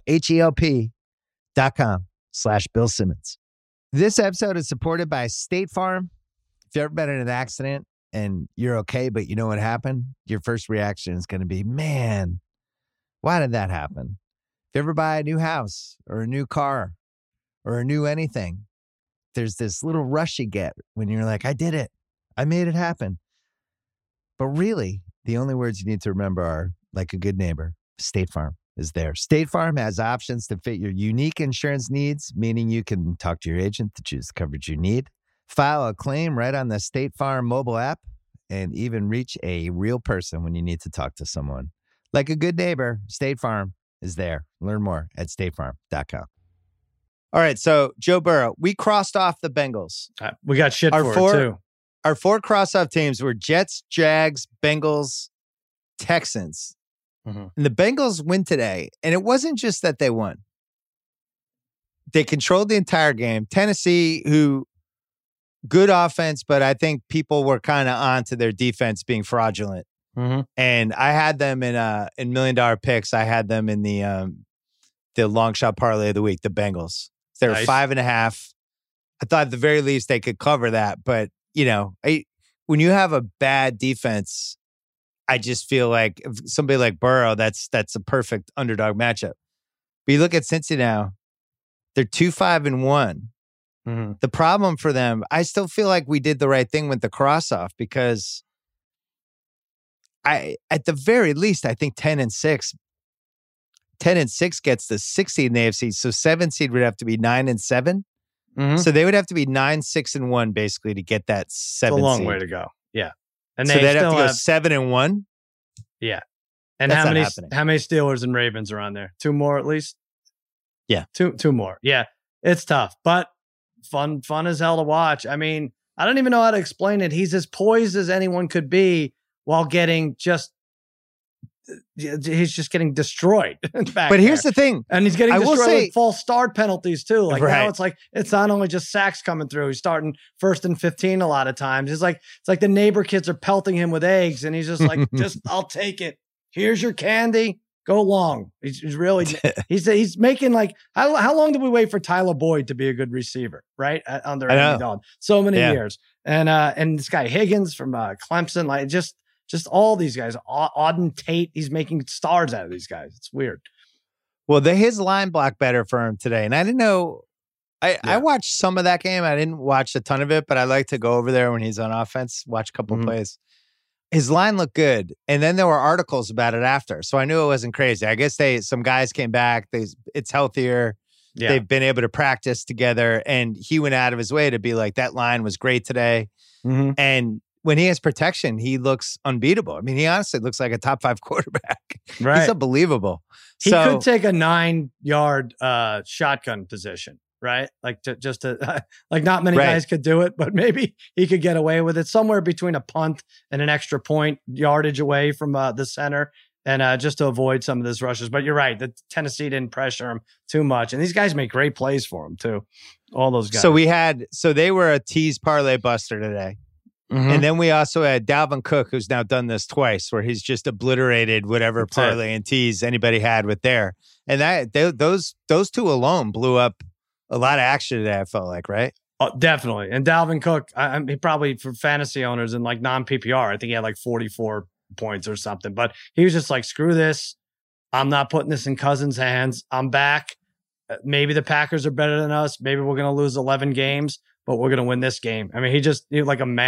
HELP.com/Bill Simmons. This episode is supported by State Farm. If you've ever been in an accident and you're okay, but you know what happened, your first reaction is going to be, man, why did that happen? If you ever buy a new house or a new car or a new anything, there's this little rush you get when you're like, I did it. I made it happen. But really, the only words you need to remember are, like a good neighbor, State Farm is there. State Farm has options to fit your unique insurance needs, meaning you can talk to your agent to choose the coverage you need, file a claim right on the State Farm mobile app, and even reach a real person when you need to talk to someone. Like a good neighbor, State Farm is there. Learn more at statefarm.com. All right, so Joe Burrow, we crossed off the Bengals. We got shit for it, too. Our 4 cross-off teams were Jets, Jags, Bengals, Texans. Mm-hmm. And the Bengals win today, and it wasn't just that they won. They controlled the entire game. Tennessee, who good offense, but I think people were kind of on to their defense being fraudulent. Mm-hmm. And I had them in $1 million picks. I had them in the long shot parlay of the week, the Bengals. They were 5.5. I thought at the very least they could cover that. But, you know, when you have a bad defense, I just feel like if somebody like Burrow, that's a perfect underdog matchup. But you look at Cincy now, they're 2-5-1. Mm-hmm. The problem for them, I still feel like we did the right thing with the cross-off, because at the very least, I think 10-6 gets the 6 seed in the AFC. So 7 seed would have to be 9-7. Mm-hmm. So they would have to be 9-6-1 basically to get that 7 seed. It's a long way to go. Yeah. And so they'd have to go 7-1. Yeah. And how many Steelers and Ravens are on there? 2 more at least? Yeah. Two more. Yeah. It's tough, but fun as hell to watch. I mean, I don't even know how to explain it. He's as poised as anyone could be while he's just getting destroyed. But here's the thing. And he's getting destroyed with false start penalties too. Like now it's like, it's not only just sacks coming through. He's starting 1st and 15 a lot of times. It's like the neighbor kids are pelting him with eggs, and he's just like, I'll take it. Here's your candy. Go long. He's really, he's making like, how long did we wait for Tyler Boyd to be a good receiver? Right. Under Andy Dalton. So many years. And this guy Higgins from Clemson, like just all these guys, Auden Tate, he's making stars out of these guys. It's weird. Well, his line blocked better for him today. And I didn't know, I watched some of that game. I didn't watch a ton of it, but I like to go over there when he's on offense, watch a couple of plays. His line looked good. And then there were articles about it after. So I knew it wasn't crazy. I guess some guys came back. It's healthier. Yeah. They've been able to practice together. And he went out of his way to be like, that line was great today. Mm-hmm. And when he has protection, he looks unbeatable. I mean, he honestly looks like a top 5 quarterback. Right. He's unbelievable. He could take a 9-yard shotgun position, right? Like like not many guys could do it, but maybe he could get away with it somewhere between a punt and an extra point yardage away from the center, and just to avoid some of this rushes. But you're right, the Tennessee didn't pressure him too much, and these guys make great plays for him too. All those guys. So they were a tease parlay buster today. Mm-hmm. And then we also had Dalvin Cook, who's now done this twice, where he's just obliterated whatever parlay and tease anybody had with there. And those 2 alone blew up a lot of action today, I felt like, right? Oh, definitely. And Dalvin Cook, he probably for fantasy owners and like non-PPR, I think he had like 44 points or something. But he was just like, screw this. I'm not putting this in Cousins' hands. I'm back. Maybe the Packers are better than us. Maybe we're going to lose 11 games, but we're going to win this game. I mean, he like a man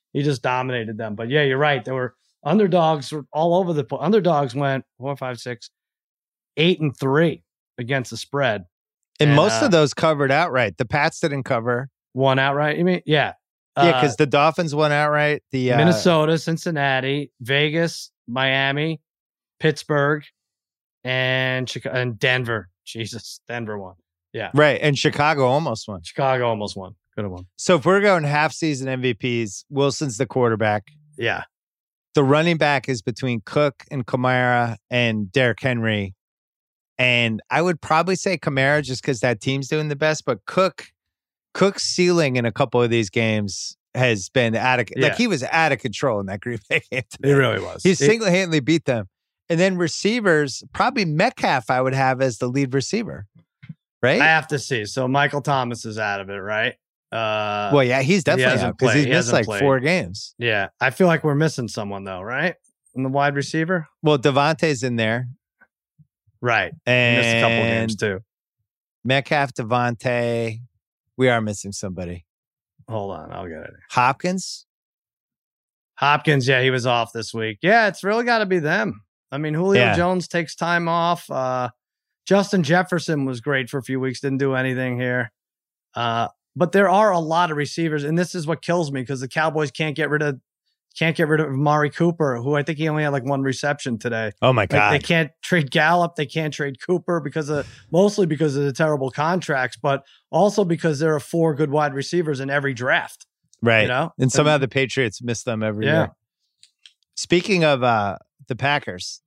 he just dominated them. But yeah, you're right. There were underdogs all over the place. Underdogs went 4, 5, 6, 8-3 against the spread. And most of those covered outright. The Pats didn't cover. One outright, you mean? Yeah. Yeah, because the Dolphins won outright. The Minnesota, Cincinnati, Vegas, Miami, Pittsburgh, and Denver. Jesus, Denver won. Yeah. Right. And Chicago almost won. Chicago almost won. Could have won. So if we're going half season MVPs, Wilson's the quarterback. Yeah. The running back is between Cook and Kamara and Derrick Henry. And I would probably say Kamara just because that team's doing the best. But Cook's ceiling in a couple of these games has been like he was out of control in that Green Bay game today. He really was. He single-handedly beat them. And then receivers, probably Metcalf I would have as the lead receiver. Right? I have to see. So Michael Thomas is out of it, right? Well, yeah, he's definitely out because he's missed like 4 games. Yeah. I feel like we're missing someone though, right? In the wide receiver? Well, Devontae's in there. Right. And he missed a couple games too. Metcalf, Devontae. We are missing somebody. Hold on. I'll get it. Hopkins, yeah, he was off this week. Yeah, it's really got to be them. I mean, Julio Jones takes time off. Justin Jefferson was great for a few weeks. Didn't do anything here. But there are a lot of receivers, and this is what kills me because the Cowboys can't get rid of Amari Cooper, who I think he only had like 1 reception today. Oh my God. They can't trade Gallup. They can't trade Cooper mostly because of the terrible contracts, but also because there are 4 good wide receivers in every draft. Right. You know? And somehow the Patriots miss them every year. Speaking of the Packers,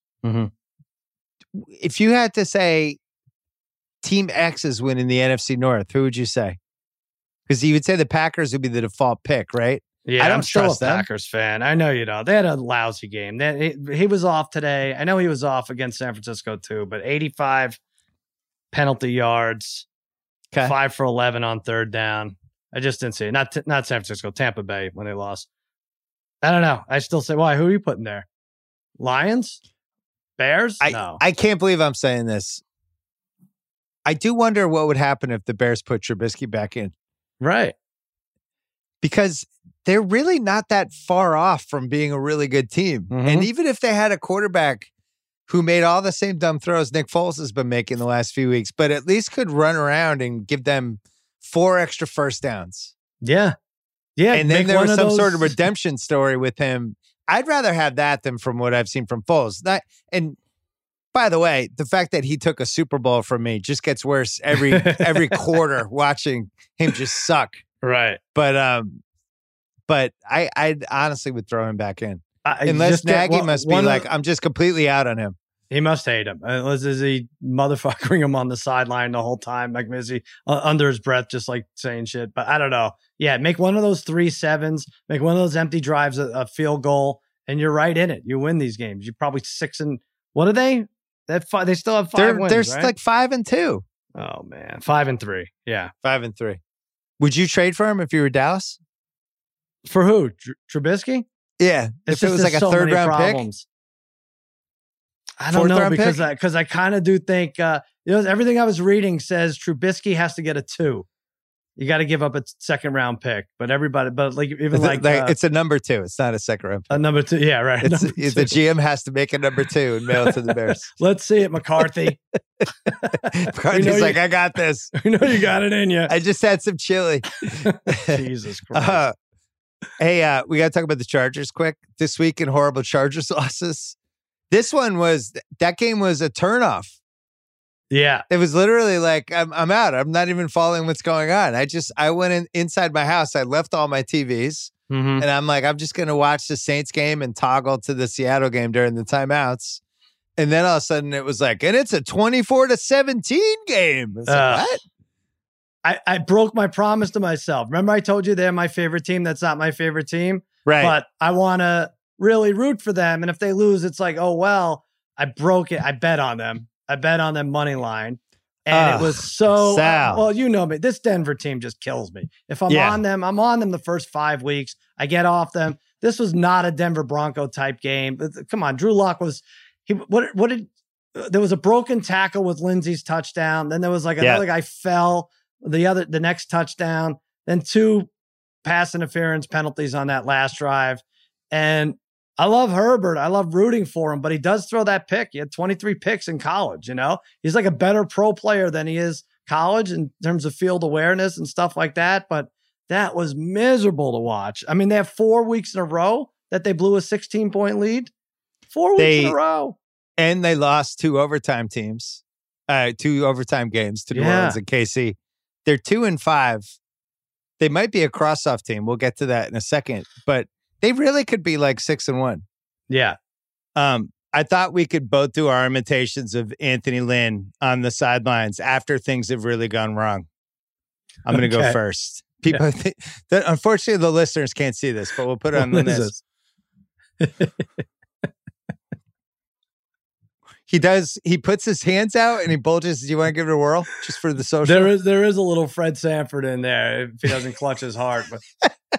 if you had to say Team X is winning the NFC North, who would you say? Because you would say the Packers would be the default pick, right? Yeah, I don't I'm still trust a them. Packers fan. I know you don't. They had a lousy game. He was off today. I know he was off against San Francisco too, but 85 penalty yards, 5 for 11 on 3rd down. I just didn't see it. Not San Francisco, Tampa Bay when they lost. I don't know. I still say, why? Who are you putting there? Lions? Bears? No. I can't believe I'm saying this. I do wonder what would happen if the Bears put Trubisky back in. Right. Because they're really not that far off from being a really good team. Mm-hmm. And even if they had a quarterback who made all the same dumb throws Nick Foles has been making the last few weeks, but at least could run around and give them 4 extra first downs. Yeah. Yeah. And then there was some sort of redemption story with him. I'd rather have that than from what I've seen from Foles. And by the way, the fact that he took a Super Bowl from me just gets worse every quarter watching him just suck. Right. But I honestly would throw him back in. Unless Nagy must be like, I'm just completely out on him. He must hate him. Unless is he motherfuckering him on the sideline the whole time, like is he under his breath, just like saying shit. But I don't know. Yeah, make one of those 3-7s, make one of those empty drives a field goal, and you're right in it. You win these games. You're probably 6 and what are they? They still have 5 wins. They're right? like 5-2. Oh man, 5-3. Yeah, 5-3. Would you trade for him if you were Dallas? For who? Trubisky? Yeah, if it was like a 3rd round pick. I don't know because I kind of do think everything I was reading says Trubisky has to get a 2. You got to give up a 2nd round pick, but it's a number 2. It's not a 2nd round pick. A number 2, yeah, right. The GM has to make a number 2 and mail it to the Bears. Let's see it, McCarthy. McCarthy's like, I got this. You know you got it in you. I just had some chili. Jesus Christ. Hey, we got to talk about the Chargers quick. This week in horrible Chargers losses. That game was a turnoff. Yeah. It was literally like, I'm out. I'm not even following what's going on. I went inside my house. I left all my TVs and I'm like, I'm just going to watch the Saints game and toggle to the Seattle game during the timeouts. And then all of a sudden it was like, and it's a 24-17 game. It's like, what? I broke my promise to myself. Remember I told you they're my favorite team? That's not my favorite team. Right. But I want to really root for them. And if they lose, it's like, oh, well, I broke it. I bet on them. Money line. And it was so, well, you know me. This Denver team just kills me. If I'm on them, I'm on them the first 5 weeks. I get off them. This was not a Denver Bronco type game. Come on. Drew Lock there was a broken tackle with Lindsey's touchdown. Then there was like another guy fell. The next touchdown, then 2 pass interference penalties on that last drive. And I love Herbert. I love rooting for him, but he does throw that pick. He had 23 picks in college, He's like a better pro player than he is college in terms of field awareness and stuff like that. But that was miserable to watch. I mean, they have 4 weeks in a row that they blew a 16-point lead. 4 weeks in a row. And they lost 2 overtime games to New Orleans and KC. They're 2-5. They might be a cross-off team. We'll get to that in a second. But they really could be like 6-1. Yeah. I thought we could both do our imitations of Anthony Lynn on the sidelines after things have really gone wrong. I'm going to go first. People, unfortunately, the listeners can't see this, but we'll put it on this. He puts his hands out and he bulges. Do you want to give it a whirl just for the social? There is a little Fred Sanford in there if he doesn't clutch his heart. But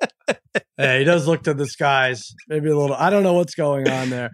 yeah, he does look to the skies. Maybe a little. I don't know what's going on there.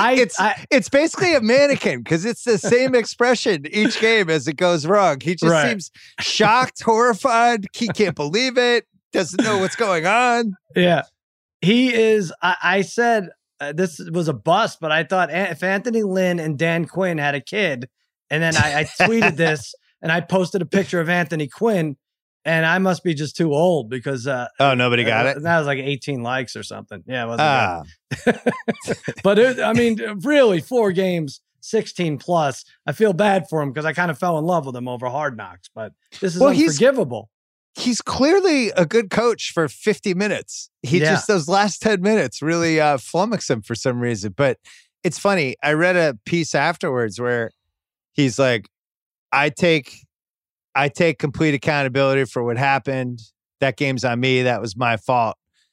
It's basically a mannequin because it's the same expression each game as it goes wrong. He just seems shocked, horrified. He can't believe it. Doesn't know what's going on. Yeah, he is. I said this was a bust, but I thought if Anthony Lynn and Dan Quinn had a kid, and then I tweeted this and I posted a picture of Anthony Quinn. And I must be just too old because nobody got it. That was like 18 likes or something. Yeah, it wasn't good. But really 4 games, 16 plus. I feel bad for him because I kind of fell in love with him over Hard Knocks. But this is unforgivable. He's clearly a good coach for 50 minutes. He just those last 10 minutes really flummox him for some reason. But it's funny. I read a piece afterwards where he's like, I take complete accountability for what happened. That game's on me. That was my fault.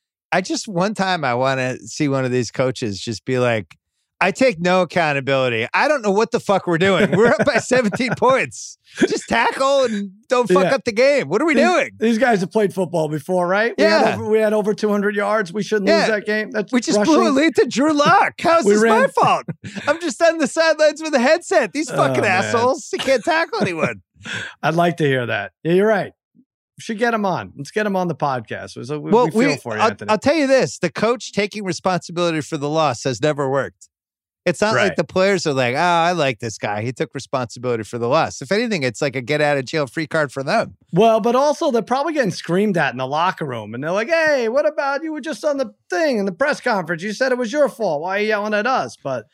One time I want to see one of these coaches just be like, I take no accountability. I don't know what the fuck we're doing. We're up by 17 points. Just tackle and don't fuck up the game. What are we doing? These guys have played football before, right? We had over 200 yards. We shouldn't lose that game. We just blew a lead to Drew Lock. How's this my fault? I'm just on the sidelines with a headset. These fucking assholes. He can't tackle anyone. I'd like to hear that. Yeah, you're right. We should get him on. Let's get him on the podcast. We feel for you, Anthony. I'll tell you this. The coach taking responsibility for the loss has never worked. It's not like the players are like, I like this guy. He took responsibility for the loss. If anything, it's like a get out of jail free card for them. Well, but also they're probably getting screamed at in the locker room. And they're like, hey, what about you were just on the thing in the press conference? You said it was your fault. Why are you yelling at us? But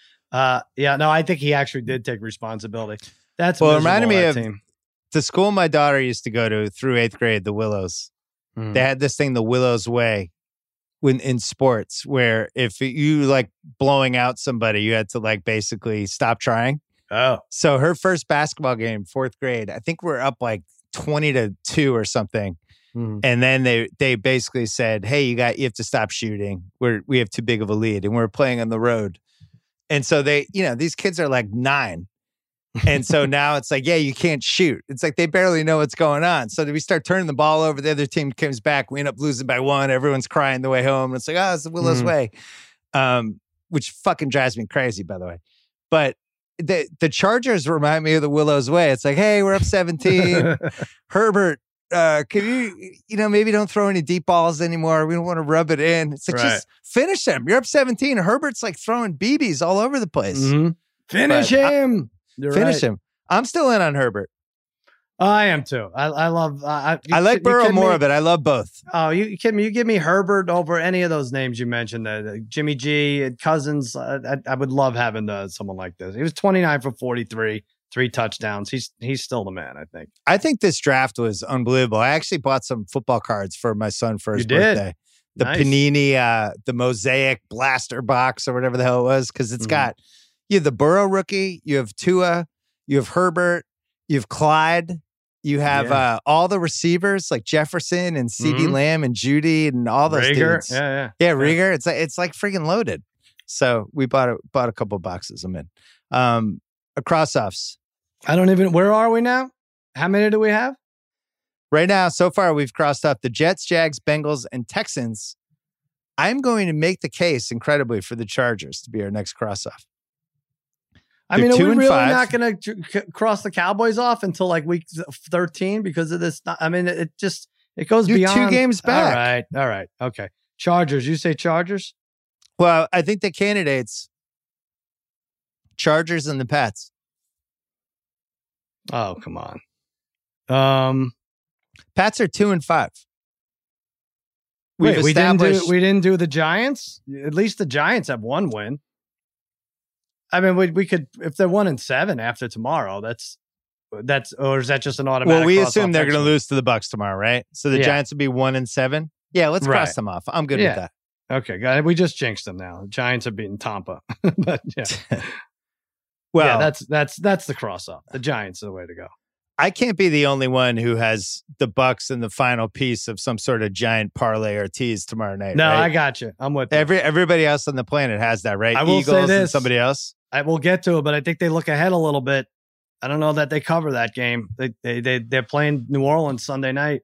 I think he actually did take responsibility. That's it reminded me of the school my daughter used to go to through 8th grade, the Willows. They had this thing, the Willows Way. In sports, where if you like blowing out somebody, you had to like basically stop trying. Oh, so her first basketball game, 4th grade, I think we're up like 20-2 or something. And then they basically said, hey, you have to stop shooting. We have too big of a lead and we're playing on the road. And so these kids are like 9. And so now it's like, you can't shoot. It's like they barely know what's going on. So we start turning the ball over. The other team comes back. We end up losing by 1. Everyone's crying the way home. And it's like, it's the Willows Way, which fucking drives me crazy, by the way. But the Chargers remind me of the Willows Way. It's like, hey, we're up 17. Herbert, can you maybe don't throw any deep balls anymore. We don't want to rub it in. It's like, just finish them. You're up 17. Herbert's like throwing BBs all over the place. Finish him. Finish him. I'm still in on Herbert. I am too. I love. I like Burrow more, but I love both. Oh, you kidding me? You give me Herbert over any of those names you mentioned. Jimmy G, Cousins. I would love having someone like this. He was 29 for 43, 3 touchdowns. He's still the man. I think this draft was unbelievable. I actually bought some football cards for my son for his birthday. The Panini, the Mosaic Blaster box or whatever the hell it was, because it's got. You have the Burrow rookie, you have Tua, you have Herbert, you have Clyde, you have all the receivers like Jefferson and CeeDee Lamb and Judy and all those dudes. Yeah, Rieger. It's like freaking loaded. So we bought a couple of boxes. I'm in. A cross-offs. Where are we now? How many do we have? Right now, so far, we've crossed off the Jets, Jags, Bengals, and Texans. I'm going to make the case, incredibly, for the Chargers to be our next cross-off. Are we really not going to cross the Cowboys off until like week 13 because of this? It just It goes You're beyond 2 games back. All right. Okay. Chargers. You say Chargers? Well, I think the candidates, Chargers and the Pats. Oh, come on. Pats are 2-5. We didn't do the Giants. At least the Giants have 1 win. I mean, we could, if they're 1-7 after tomorrow. That's or is that just an automatic? Well, we assume they're going to lose to the Bucs tomorrow, right? So the Yeah. Giants would be 1-7. Yeah, let's cross Right. them off. I'm good with that. Okay, got it. We just jinxed them now. The Giants have beaten Tampa, but yeah, Well, yeah, that's the cross off. The Giants are the way to go. I can't be the only one who has the Bucs in the final piece of some sort of giant parlay or tease tomorrow night. No, right? I got you. I'm with you. Everybody else on the planet has that, right? I will say Eagles and this. somebody else. I will get to it, but I think they look ahead a little bit. I don't know that they cover that game. They're playing New Orleans Sunday night.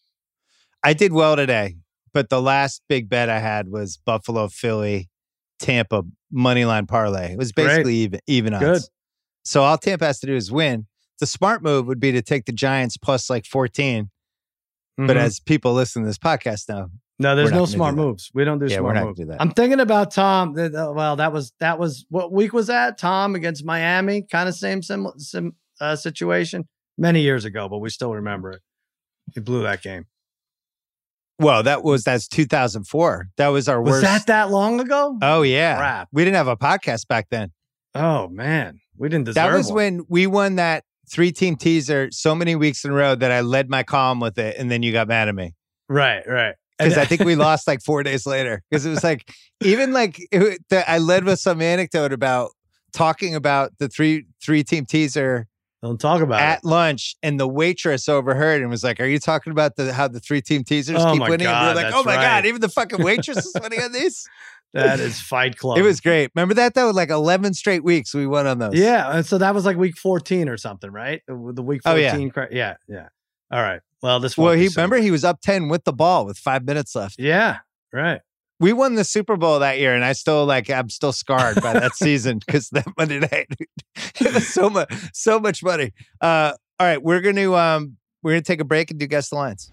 I did well today, but the last big bet I had was Buffalo, Philly, Tampa moneyline parlay. It was basically even odds. Good. So all Tampa has to do is win. The smart move would be to take the Giants plus like 14. But as people listen to this podcast now, no, there's we're not no gonna smart do that. moves. We don't do Yeah, smart we're not moves. gonna do that. I'm thinking about Tom. Well, that was what week was that? Tom against Miami, kind of same situation many years ago, but we still remember it. He blew that game. Well, that's 2004. That was our worst. Was that long ago? Oh yeah, Crap. We didn't have a podcast back then. Oh man, we didn't deserve That was one. when we won that 3-team teaser so many weeks in a row that I led my column with it, and then you got mad at me. Right. Because I think we lost like 4 days later. Because it was like, even like I led with some anecdote about talking about the three-team teaser Don't talk about at it. lunch, and the waitress overheard and was like, "Are you talking about how the 3-team teasers Oh keep my winning?" God, and we were like, that's "Oh my right. God, even the fucking waitress is winning on these." That is Fight Club. It was great. Remember that though? Like 11 straight weeks we won on those. Yeah, and so that was like week 14 or something, right? The week 14. Oh, yeah. Yeah. All right. Well, this. Well, won't be so- he was up 10 with the ball with 5 minutes left. Yeah. Right. We won the Super Bowl that year, and I'm still scarred by that season because that Monday night it was so much money. All right, we're gonna take a break and do Guess the Lines.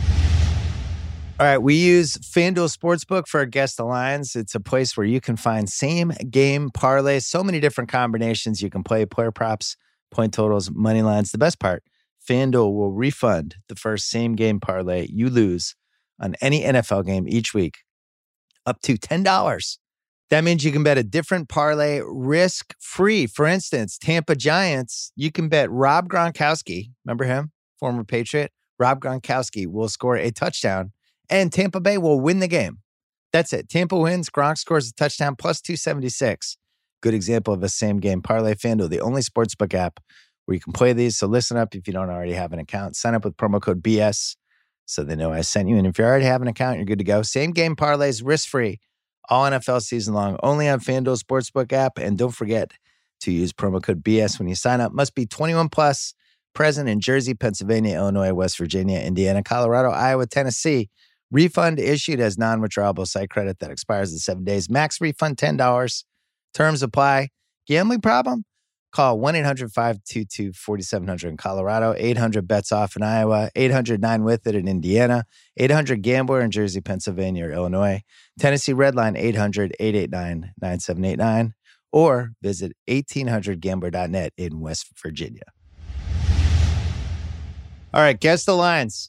All right, we use FanDuel Sportsbook for our Guess the Lines. It's a place where you can find same game parlays, so many different combinations you can play, player props, point totals, money lines. The best part, FanDuel will refund the first same game parlay you lose on any NFL game each week, up to $10. That means you can bet a different parlay risk-free. For instance, Tampa Giants, you can bet Rob Gronkowski, remember him, former Patriot? Rob Gronkowski will score a touchdown and Tampa Bay will win the game. That's it. Tampa wins, Gronk scores a touchdown, plus 276. Good example of a same-game parlay. FanDuel, the only sportsbook app where you can play these. So listen up if you don't already have an account. Sign up with promo code BS so they know I sent you. And if you already have an account, you're good to go. Same-game parlays, risk-free, all NFL season long, only on FanDuel Sportsbook app. And don't forget to use promo code BS when you sign up. Must be 21 plus, present in Jersey, Pennsylvania, Illinois, West Virginia, Indiana, Colorado, Iowa, Tennessee. Refund issued as non-withdrawable site credit that expires in 7 days. Max refund $10. Terms apply. Gambling problem? Call 1-800-522-4700 in Colorado, 800-BETS-OFF in Iowa, 800-9-WITH-IT in Indiana, 800-GAMBLER in Jersey, Pennsylvania, or Illinois, Tennessee Redline 800-889-9789, or visit 1800gambler.net in West Virginia. All right, guess the lines.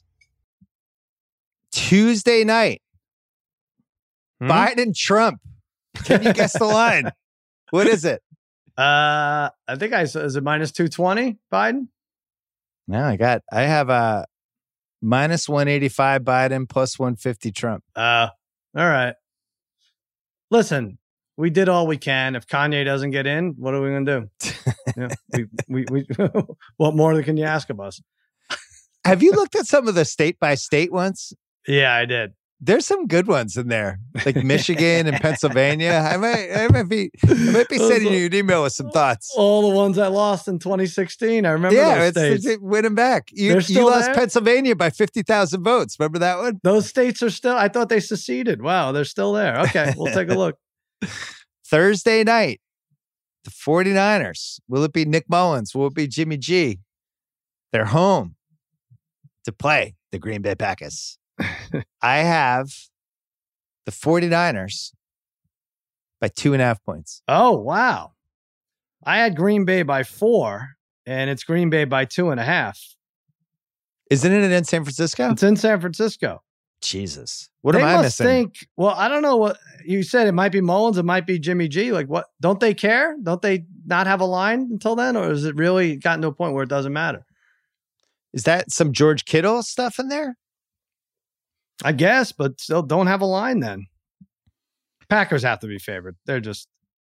Tuesday night, Biden, Trump. Can you guess the line? What is it? I think is it minus 220 Biden? No, I have a minus 185 Biden, plus 150 Trump. All right. Listen, we did all we can. If Kanye doesn't get in, what are we going to do? we what more can you ask of us? Have you looked at some of the state by state ones? Yeah, I did. There's some good ones in there, like Michigan and Pennsylvania. I might be sending you an email with some thoughts. All the ones I lost in 2016. I remember those states. It's winning back. You lost Pennsylvania by 50,000 votes. Remember that one? Those states are still, I thought they seceded. Wow, they're still there. Okay, we'll take a look. Thursday night, the 49ers. Will it be Nick Mullins? Will it be Jimmy G? They're home to play the Green Bay Packers. I have the 49ers by 2.5 points. Oh, wow. I had Green Bay by 4, and it's Green Bay by 2.5. Isn't it in San Francisco? It's in San Francisco. Jesus. What am I missing? Well, I don't know what you said. It might be Mullins. It might be Jimmy G. Like, what? Don't they care? Don't they not have a line until then? Or is it really gotten to a point where it doesn't matter? Is that some George Kittle stuff in there? I guess, but still don't have a line then. Packers have to be favored. They're just,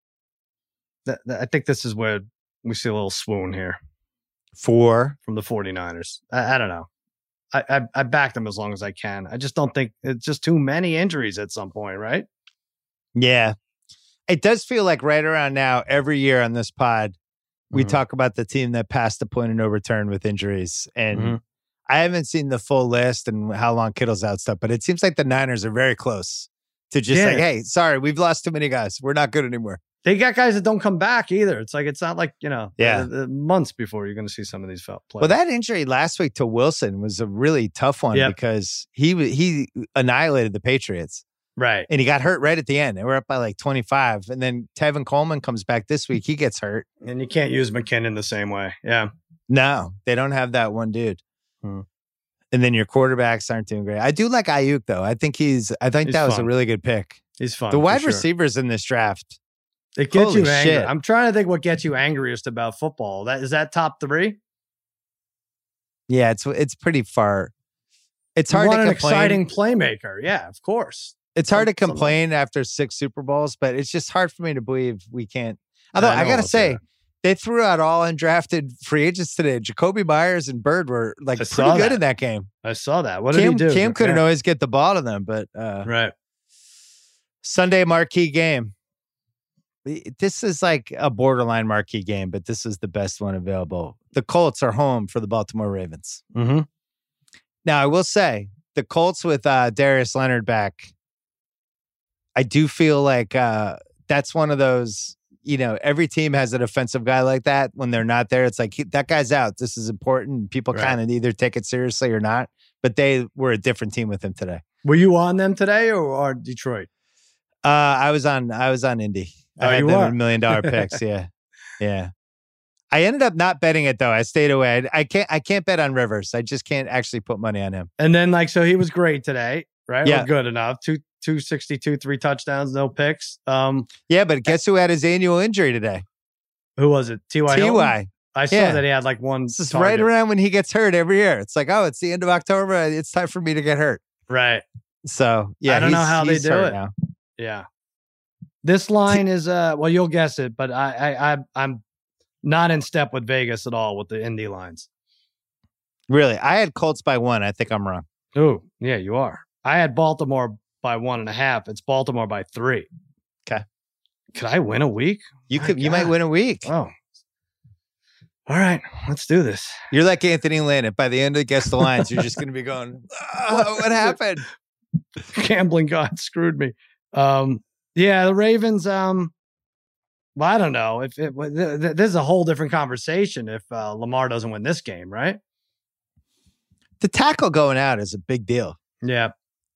I think this is where we see a little swoon here. From the 49ers. I don't know. I back them as long as I can. I just don't think it's just too many injuries at some point, right? Yeah. It does feel like right around now, every year on this pod, we talk about the team that passed the point of no return with injuries. And I haven't seen the full list and how long Kittle's out stuff, but it seems like the Niners are very close to just like, hey, sorry, we've lost too many guys. We're not good anymore. They got guys that don't come back either. It's like, it's not like, months before you're going to see some of these players. Well, that injury last week to Wilson was a really tough one because he annihilated the Patriots. Right. And he got hurt right at the end. They were up by like 25. And then Tevin Coleman comes back this week. He gets hurt. And you can't use McKinnon the same way. Yeah. No, they don't have that one dude. And then your quarterbacks aren't doing great. I do like Ayuk, though. I think that was a really good pick. He's fun. The wide receivers in this draft. It gets you angry. I'm trying to think what gets you angriest about football. Is that top 3? Yeah, it's pretty far. It's hard to complain. An exciting playmaker. Yeah, of course. It's hard to complain after 6 Super Bowls, but it's just hard for me to believe we can't. Although I got to say, they threw out all undrafted free agents today. Jacoby Myers and Bird were like pretty good in that game. I saw that. What did he do? Cam couldn't always get the ball to them, but right. Sunday marquee game. This is like a borderline marquee game, but this is the best one available. The Colts are home for the Baltimore Ravens. Mm-hmm. Now, I will say, the Colts with Darius Leonard back, I do feel like that's one of those, every team has an offensive guy like that. When they're not there, it's like, that guy's out. This is important. People kind of either take it seriously or not. But they were a different team with him today. Were you on them today or Detroit? I was on Indy. I had them $1 million picks. Yeah. Yeah. I ended up not betting it though. I stayed away. I can't bet on Rivers. I just can't actually put money on him. And then so he was great today, right? Yeah. Or good enough. 262, 3 touchdowns, no picks. Yeah, but guess who had his annual injury today? Who was it? T.Y. T.Y. I saw that he had like one. This is right around when he gets hurt every year. It's like, it's the end of October. It's time for me to get hurt. Right. So yeah, I don't know how they do it now. Yeah. This line is you'll guess it, but I'm not in step with Vegas at all with the Indy lines. Really? I had Colts by 1. I think I'm wrong. Oh, yeah, you are. I had Baltimore by 1.5. It's Baltimore by 3. Okay. Could I win a week? You might win a week. Oh. All right, let's do this. You're like Anthony Lynn. By the end of Guess the Lines, you're just going to be going, what happened? Gambling god screwed me. Yeah, the Ravens. Well, I don't know if this is a whole different conversation if Lamar doesn't win this game, right? The tackle going out is a big deal. Yeah,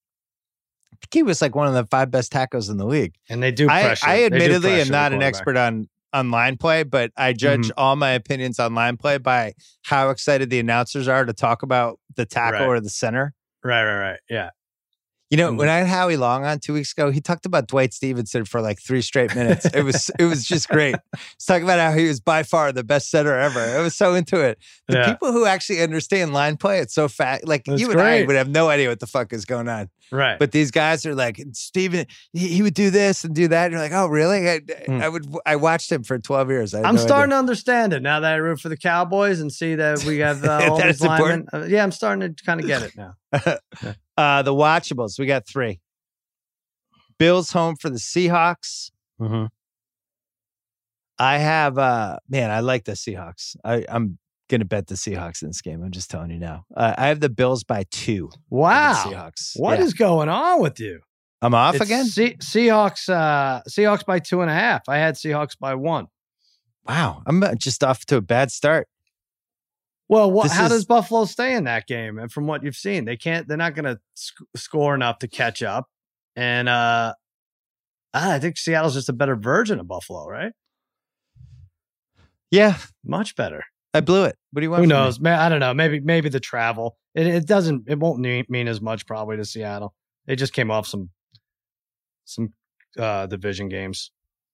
I think he was like one of the 5 best tackles in the league. And they do pressure. I admittedly am not an expert on line play, but I judge all my opinions on line play by how excited the announcers are to talk about the tackle or the center. Right. Yeah. When I had Howie Long on 2 weeks ago, he talked about Dwight Stevenson for like 3 straight minutes. It was just great. He's talking about how he was by far the best center ever. I was so into it. The people who actually understand line play, it's so fast. Like you and I would have no idea what the fuck is going on. Right. But these guys are like, Steven, he would do this and do that. And you're like, oh, really? I watched him for 12 years. I'm starting to understand it now that I root for the Cowboys and see that we have all these linemen. Yeah, I'm starting to kind of get it now. The watchables, we got 3. Bills home for the Seahawks. Mm-hmm. I have, I like the Seahawks. I'm going to bet the Seahawks in this game. I'm just telling you now. I have the Bills by 2. Wow. Seahawks. What is going on with you? I'm off again? Seahawks by 2.5. I had Seahawks by 1. Wow. I'm just off to a bad start. Well, how does Buffalo stay in that game? And from what you've seen, they're not going to score enough to catch up. And I think Seattle's just a better version of Buffalo, right? Yeah. Much better. I blew it. What do you want? Who knows? Man, I don't know. Maybe the travel. It won't mean as much probably to Seattle. They just came off some division games.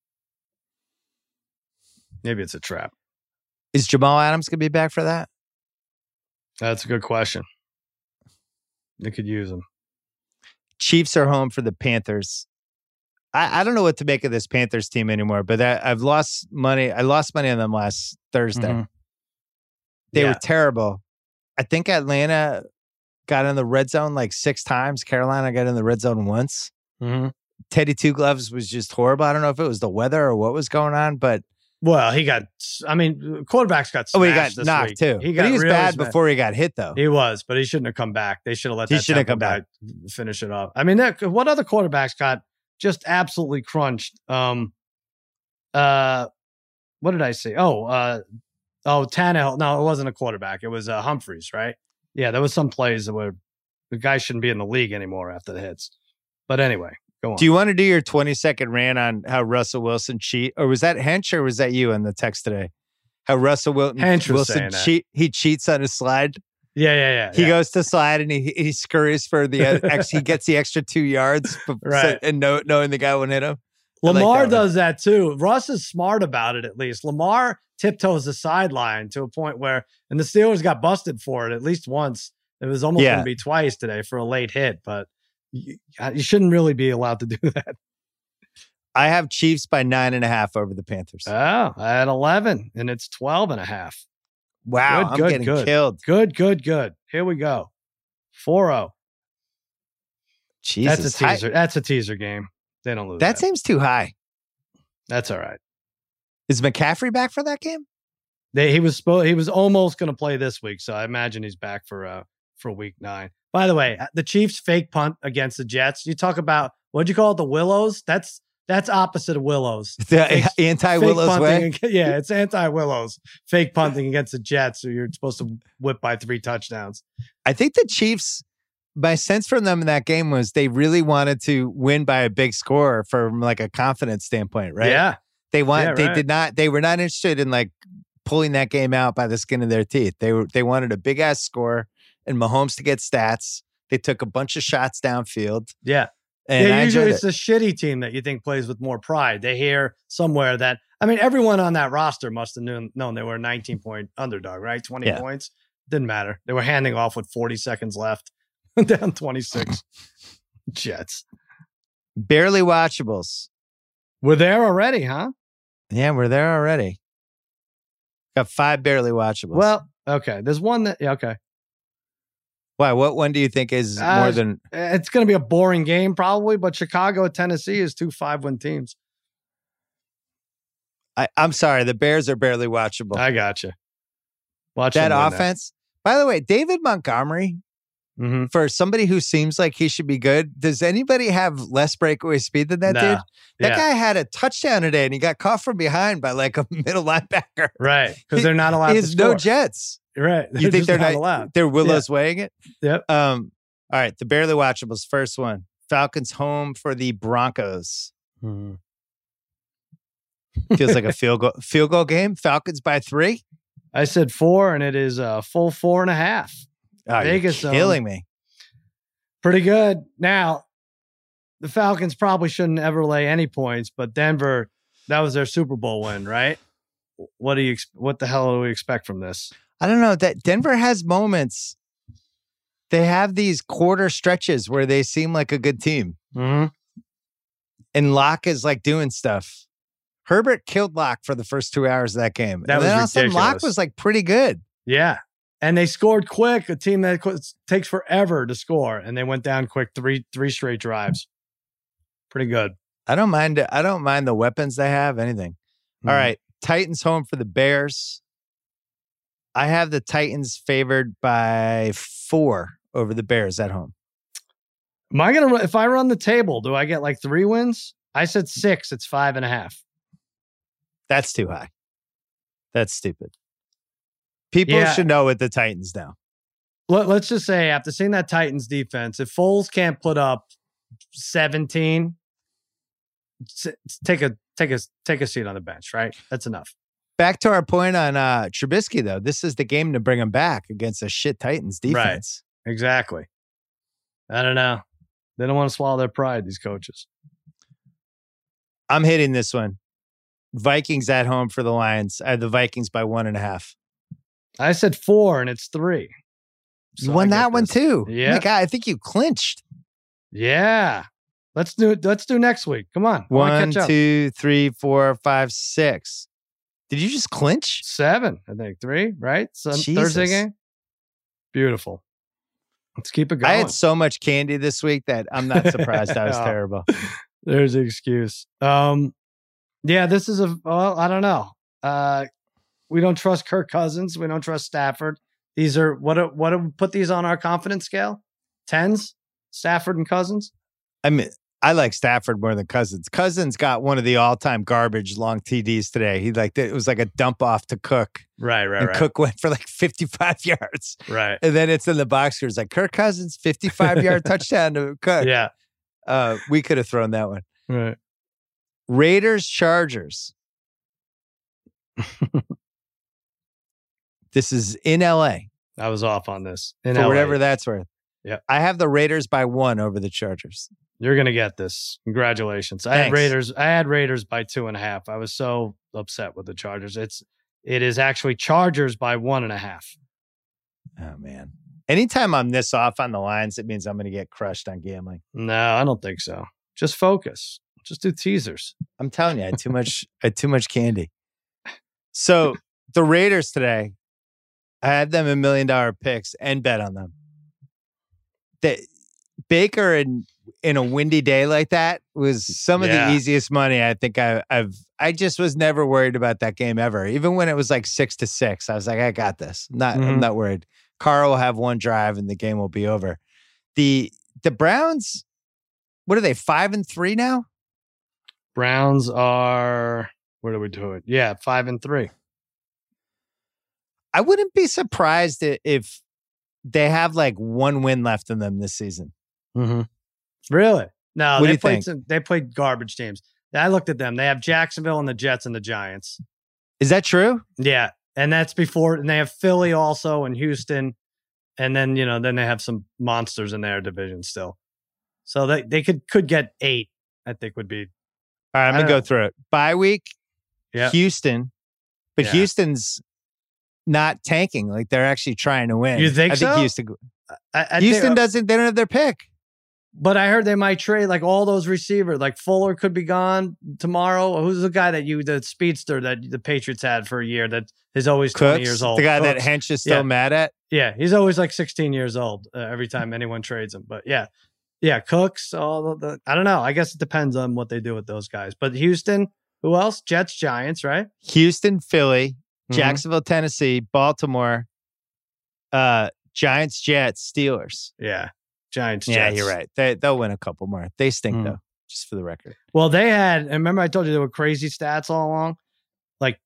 Maybe it's a trap. Is Jamal Adams going to be back for that? That's a good question. They could use him. Chiefs are home for the Panthers. I don't know what to make of this Panthers team anymore, but I've lost money. I lost money on them last Thursday. Mm-hmm. They were terrible. I think Atlanta got in the red zone like 6 times. Carolina got in the red zone once. Mm-hmm. Teddy Two Gloves was just horrible. I don't know if it was the weather or what was going on, but quarterbacks got smashed. He got knocked week. too. He was really bad before he got hit, though. He was, but he shouldn't have come back. They should have let that come back, finish it off. I mean, what other quarterbacks got just absolutely crunched? What did I say? Tannehill. No, it wasn't a quarterback. It was Humphreys, right? Yeah, there was some plays where the guy shouldn't be in the league anymore after the hits. But anyway, go on. Do you want to do your 20-second rant on how Russell Wilson or was that Hench or was that you in the text today? How Russell Wilson cheats on his slide? Yeah. He goes to slide and he scurries for the he gets the extra 2 yards, right? And knowing the guy won't hit him. Lamar does that too. Russ is smart about it. At least Lamar tiptoes the sideline to a point where, and the Steelers got busted for it at least once. It was almost going to be twice today for a late hit, but you shouldn't really be allowed to do that. I have Chiefs by 9.5 over the Panthers. Oh, I had 11 and it's 12.5. Wow, I'm getting killed. Good. Here we go. 4-0. Jesus. That's a teaser. That's a teaser game. They don't lose. That seems too high. That's all right. Is McCaffrey back for that game? He was almost going to play this week, so I imagine he's back for week 9. By the way, the Chiefs fake punt against the Jets. You talk about, what'd you call it? The Willows? That's opposite of Willows. The anti-Willows way? Yeah, it's anti-Willows. Fake punting against the Jets, so you're supposed to whip by 3 touchdowns. I think the Chiefs, my sense from them in that game was they really wanted to win by a big score from like a confidence standpoint, right? Yeah. They were not interested in like pulling that game out by the skin of their teeth. They wanted a big ass score and Mahomes to get stats. They took a bunch of shots downfield. Yeah. And usually it's the shitty team that you think plays with more pride. They hear somewhere that, everyone on that roster must have known they were a 19-point underdog, right? 20 points. Didn't matter. They were handing off with 40 seconds left. Down 26. Jets. Barely watchables. We're there already, huh? Yeah, we're there already. Got 5 barely watchables. Well, okay. There's one that, okay. Why? What one do you think is more than... It's going to be a boring game probably, but Chicago at Tennessee is 2 5-win teams. I'm sorry. The Bears are barely watchable. I got you. Watch that offense. By the way, David Montgomery, for somebody who seems like he should be good, does anybody have less breakaway speed than that dude? That guy had a touchdown today and he got caught from behind by like a middle linebacker. Right. Because they're not allowed to score. No Jets. Right. You think they're not allowed? They're Willows weighing it? Yep. All right. The barely watchables. First one. Falcons home for the Broncos. Feels like a field goal game. Falcons by 3. I said 4, and it is a full 4.5. Oh, Vegas you're killing me. Pretty good. Now, the Falcons probably shouldn't ever lay any points, but Denver, that was their Super Bowl win, right? What the hell do we expect from this? I don't know. That Denver has moments. They have these quarter stretches where they seem like a good team. Mm-hmm. And Locke is like doing stuff. Herbert killed Locke for the first 2 hours of that game. That was ridiculous. Locke was like pretty good. Yeah. And they scored quick. A team that takes forever to score. And they went down quick. Three straight drives. Pretty good. I don't mind the weapons they have, anything. Mm-hmm. All right. Titans home for the Bears. I have the Titans favored by 4 over the Bears at home. Am I going to, if I run the table, do I get like 3 wins? I said 6. It's 5.5. That's too high. That's stupid. People should know what the Titans know. Let's just say after seeing that Titans defense, if Foles can't put up 17, take a seat on the bench, right? That's enough. Back to our point on Trubisky, though. This is the game to bring him back against a shit Titans defense. Right. Exactly. I don't know. They don't want to swallow their pride, these coaches. I'm hitting this one. Vikings at home for the Lions. I have the Vikings by 1.5. I said 4, and it's 3. So you won that one too. Yeah. My God, I think you clinched. Yeah. Let's do next week. Come on. 1, 2, 3, 4, 5, 6. Did you just clinch? 7, I think. 3, right? Thursday game. Beautiful. Let's keep it going. I had so much candy this week that I'm not surprised I was terrible. There's an excuse. Yeah, this is I don't know. We don't trust Kirk Cousins. We don't trust Stafford. These are what do we put these on our confidence scale? 10s? Stafford and Cousins? I mean, I like Stafford more than Cousins. Cousins got one of the all-time garbage long TDs today. It was like a dump off to Cook. Right. Cook went for like 55 yards. Right. And then it's in the box score. It's like Kirk Cousins, 55-yard touchdown to Cook. Yeah. We could have thrown that one. Right. Raiders, Chargers. This is in LA. I was off on this. For whatever that's worth. Yeah. I have the Raiders by 1 over the Chargers. You're going to get this. Congratulations. Thanks. I had Raiders by 2.5. I was so upset with the Chargers. It is actually Chargers by 1.5. Oh, man. Anytime I'm this off on the lines, it means I'm going to get crushed on gambling. No, I don't think so. Just focus. Just do teasers. I'm telling you, I had too much candy. So the Raiders today, I had them $1 million picks and bet on them. Baker in a windy day like that was some of the easiest money I think I just was never worried about that game ever. Even when it was like 6-6, I was like, I got this. I'm not worried. Carr will have one drive and the game will be over. The Browns, what are they, 5-3 now? Browns are, where do we do it? Yeah, 5-3. I wouldn't be surprised if they have like one win left in them this season. Mm-hmm. Really? No, what do you think? They played garbage teams. I looked at them. They have Jacksonville and the Jets and the Giants. Is that true? Yeah. And that's before, and they have Philly also and Houston. And then, then they have some monsters in their division still. So they could get 8, I think would be. All right, I'm going to go through it. Bye week, yeah. Houston. But Houston's not tanking. Like they're actually trying to win. You think so? I think Houston doesn't, they don't have their pick. But I heard they might trade like all those receivers. Like Fuller could be gone tomorrow. Who's the guy the speedster that the Patriots had for a year that is always 20 years old? The guy that Hench is still mad at? Yeah, he's always like 16 years old every time anyone trades him. But yeah, Cooks, all the I don't know. I guess it depends on what they do with those guys. But Houston, who else? Jets, Giants, right? Houston, Philly, Jacksonville, Tennessee, Baltimore, Giants, Jets, Steelers. Yeah. Giants, Jets. Yeah, you're right. They'll win a couple more. They stink though, just for the record. Well, they had, and remember I told you there were crazy stats all along? Like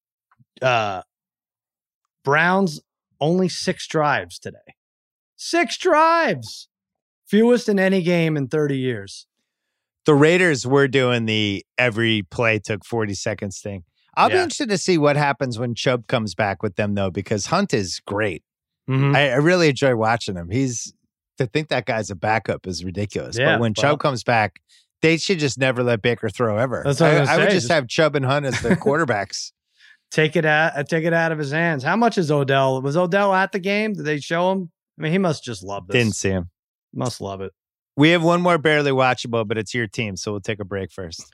Browns only 6 drives today. 6 drives. Fewest in any game in 30 years. The Raiders were doing the every play took 40 seconds thing. I'll be interested to see what happens when Chubb comes back with them though, because Hunt is great. Mm-hmm. I really enjoy watching him. To think that guy's a backup is ridiculous. Yeah, but when Chubb comes back, they should just never let Baker throw ever. That's what I would just have Chubb and Hunt as their quarterbacks. Take it out of his hands. How much is Odell? Was Odell at the game? Did they show him? I mean, he must just love this. Didn't see him. Must love it. We have one more barely watchable, but it's your team, so we'll take a break first.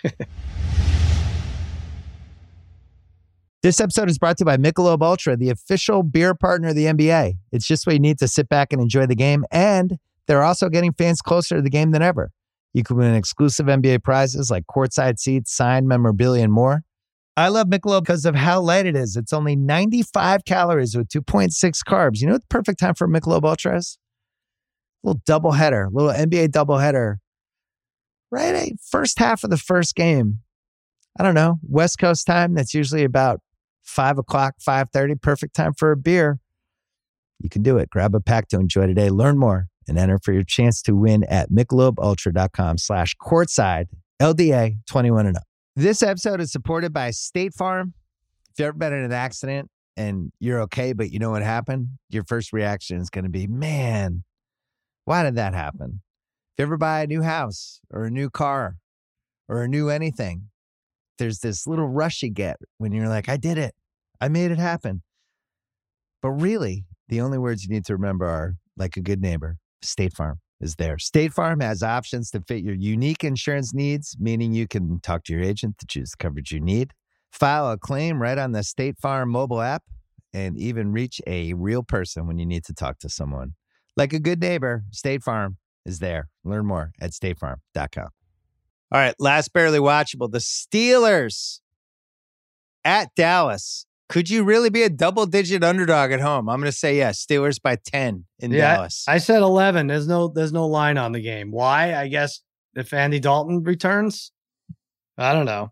This episode is brought to you by Michelob Ultra, the official beer partner of the NBA. It's just what you need to sit back and enjoy the game, and they're also getting fans closer to the game than ever. You can win exclusive NBA prizes like courtside seats, signed memorabilia, and more. I love Michelob because of how light it is. It's only 95 calories with 2.6 carbs. You know what the perfect time for Michelob Ultra is? A little doubleheader, little NBA doubleheader. Right? First half of the first game. I don't know. West Coast time, that's usually about 5 o'clock, 5:30, perfect time for a beer. You can do it. Grab a pack to enjoy today. Learn more and enter for your chance to win at michelobultra.com/courtside. LDA 21 and up. This episode is supported by State Farm. If you've ever been in an accident and you're okay, but you know what happened, your first reaction is going to be, man, why did that happen? If you ever buy a new house or a new car or a new anything, there's this little rush you get when you're like, I did it. I made it happen. But really, the only words you need to remember are, like a good neighbor, State Farm is there. State Farm has options to fit your unique insurance needs, meaning you can talk to your agent to choose the coverage you need, file a claim right on the State Farm mobile app, and even reach a real person when you need to talk to someone. Like a good neighbor, State Farm is there. Learn more at statefarm.com. All right, last barely watchable. The Steelers at Dallas. Could you really be a double-digit underdog at home? I'm going to say yes. Steelers by 10 in Dallas. I said 11. There's no line on the game. Why? I guess if Andy Dalton returns, I don't know.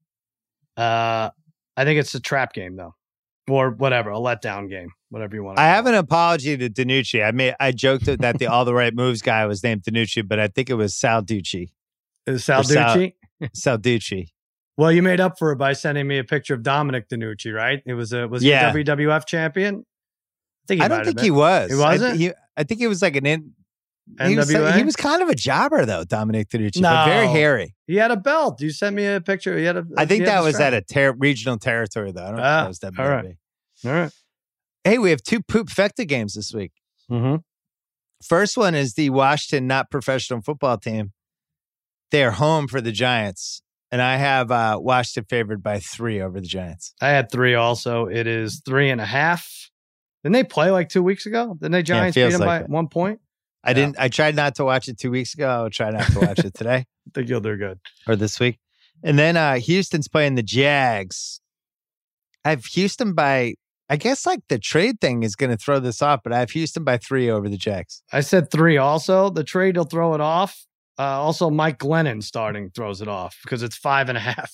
I think it's a trap game though, or whatever, a letdown game, whatever you want. I have an apology to Danucci. I joked that the All the Right Moves guy was named Danucci, but I think it was Sal Ducci. Is Sal Ducci? Sal Ducci. Well, you made up for it by sending me a picture of Dominic Danucci, right? Was he a WWF champion? I don't think he was. He wasn't? I think he was like NWA? He was kind of a jobber, though, Dominic Danucci, but very hairy. He had a belt. You sent me a picture. I think that was at a regional territory, though. I don't think that was WWF. All right. Hey, we have 2 Poop Fecta games this week. Mm-hmm. First one is the Washington not professional football team. They're home for the Giants. And I have Washington favored by 3 over the Giants. I had 3 also. It is 3.5. Didn't they play like 2 weeks ago? Didn't they Giants beat them by 1 point? I didn't. I tried not to watch it 2 weeks ago. I will try not to watch it today. I think you'll do good. Or this week. And then Houston's playing the Jags. I have Houston by, I guess like the trade thing is going to throw this off, but I have Houston by 3 over the Jags. I said 3 also. The trade will throw it off. Also, Mike Glennon starting throws it off because it's 5.5.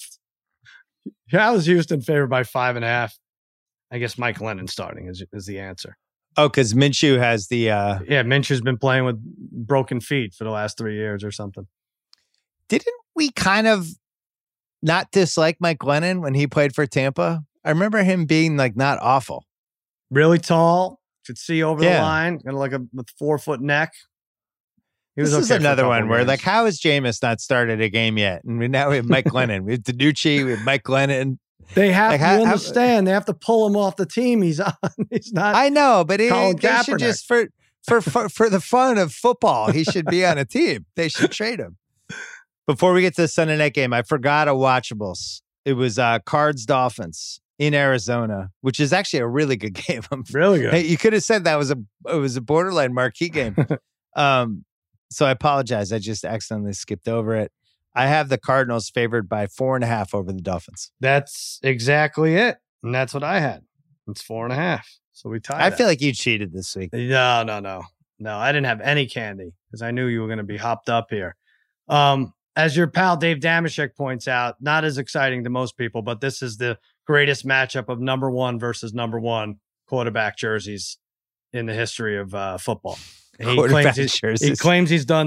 How is Houston favored by 5.5? I guess Mike Glennon starting is the answer. Oh, because Minshew has the... Minshew's been playing with broken feet for the last 3 years or something. Didn't we kind of not dislike Mike Glennon when he played for Tampa? I remember him being like not awful. Really tall, could see over the line, got like a 4-foot neck. This is another one where, like, how has Jameis not started a game yet? And now we have Mike Glennon. We have Danucci. We have Mike Glennon. They have to understand. They have to pull him off the team he's on. He's not. I know, but they should just for the fun of football, he should be on a team. They should trade him. Before we get to the Sunday night game, I forgot a watchables. It was Cards Dolphins in Arizona, which is actually a really good game. Really good. Hey, you could have said that was a borderline marquee game. So I apologize. I just accidentally skipped over it. I have the Cardinals favored by 4.5 over the Dolphins. That's exactly it. And that's what I had. It's 4.5. So we tied. I feel like you cheated this week. No. I didn't have any candy because I knew you were going to be hopped up here. As your pal Dave Damashek points out, not as exciting to most people, but this is the greatest matchup of number 1 versus number 1 quarterback jerseys in the history of football. He claims he's done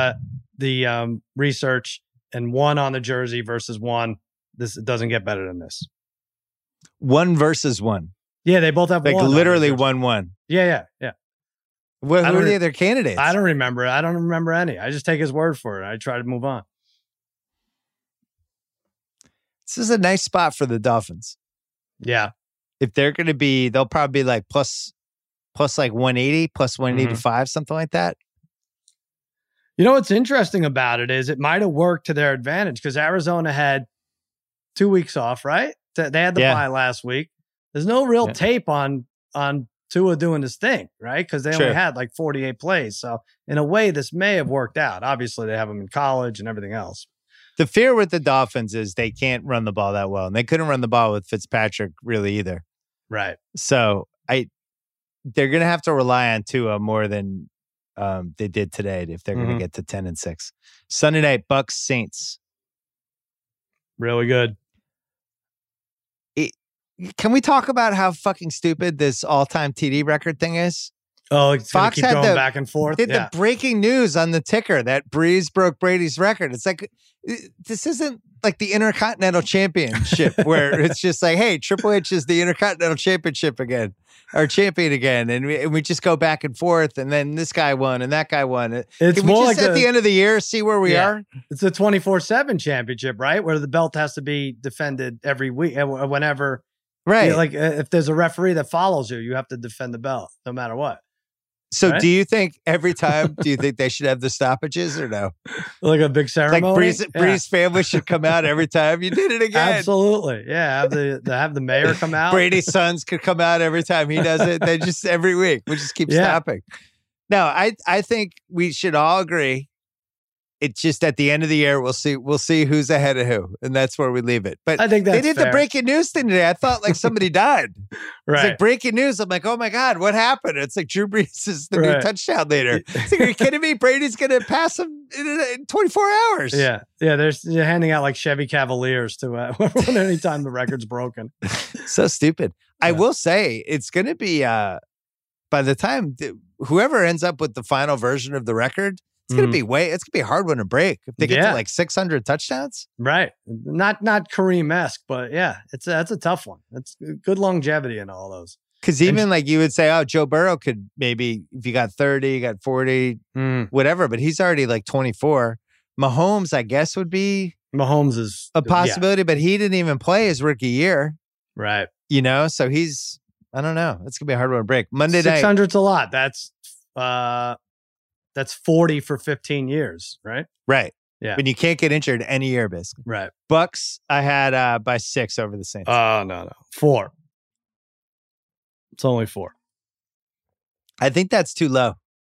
the research and 1 on the jersey versus 1. This doesn't get better than this. 1 versus 1. Yeah, they both have like 1 literally 1-1. Yeah. Who are the other candidates? I don't remember. I don't remember any. I just take his word for it. I try to move on. This is a nice spot for the Dolphins. Yeah. If they're going to be, they'll probably be like plus like 180, plus 185, something like that. You know what's interesting about it is it might have worked to their advantage because Arizona had 2 weeks off, right? They had the bye last week. There's no real tape on Tua doing this thing, right? Because they only had like 48 plays. So in a way, this may have worked out. Obviously, they have him in college and everything else. The fear with the Dolphins is they can't run the ball that well. And they couldn't run the ball with Fitzpatrick really either. Right. So they're going to have to rely on Tua more than they did today if they're going to get to 10-6. Sunday night, Bucks Saints. Really good. can we talk about how fucking stupid this all-time TD record thing is? Oh, it's gonna Fox keep had going back and forth. Did Yeah. the breaking news on the ticker that Breeze broke Brady's record. It's like, this isn't like the Intercontinental Championship where it's just like, hey, Triple H is the Intercontinental Championship again, or champion again. And we just go back and forth. And then this guy won and that guy won. It's Can we more just like at the end of the year see where we are? It's a 24/7 championship, right? Where the belt has to be defended every week, whenever. Right. Like if there's a referee that follows you, you have to defend the belt no matter what. So Right? do you think every time, do you think they should have the stoppages or no? Like a big ceremony. Like Breeze family should come out every time. You did it again. Absolutely. Yeah. Have the mayor come out. Brady's sons could come out every time he does it. They just every week. We just keep stopping. No, I think we should all agree. It's just at the end of the year, we'll see who's ahead of who, and that's where we leave it. But I think that's they did fair. the breaking news thing today. I thought like somebody died. Right. It's like breaking news. I'm like, oh my God, what happened? It's like Drew Brees is the new Right. touchdown leader. It's like, are you kidding me? Brady's going to pass him in 24 hours. Yeah. They're handing out like Chevy Cavaliers to everyone anytime the record's broken. So stupid. I will say it's going to be by the time whoever ends up with the final version of the record, it's going to be it's going to be a hard one to break if they get to like 600 touchdowns. Right. Not Kareem-esque, but yeah, that's a tough one. That's good longevity in all those. Because even like you would say, oh, Joe Burrow could maybe, if you got 30, you got 40, whatever, but he's already like 24. Mahomes, I guess, would be Mahomes is a possibility, but he didn't even play his rookie year. Right. You know, so he's, I don't know. It's going to be a hard one to break. Monday night. 600's a lot. That's 40 for 15 years, right? Right. Yeah. When you can't get injured any year, basically. Right. Bucks, I had by 6 over the Saints. Oh, no. 4. It's only 4. I think that's too low.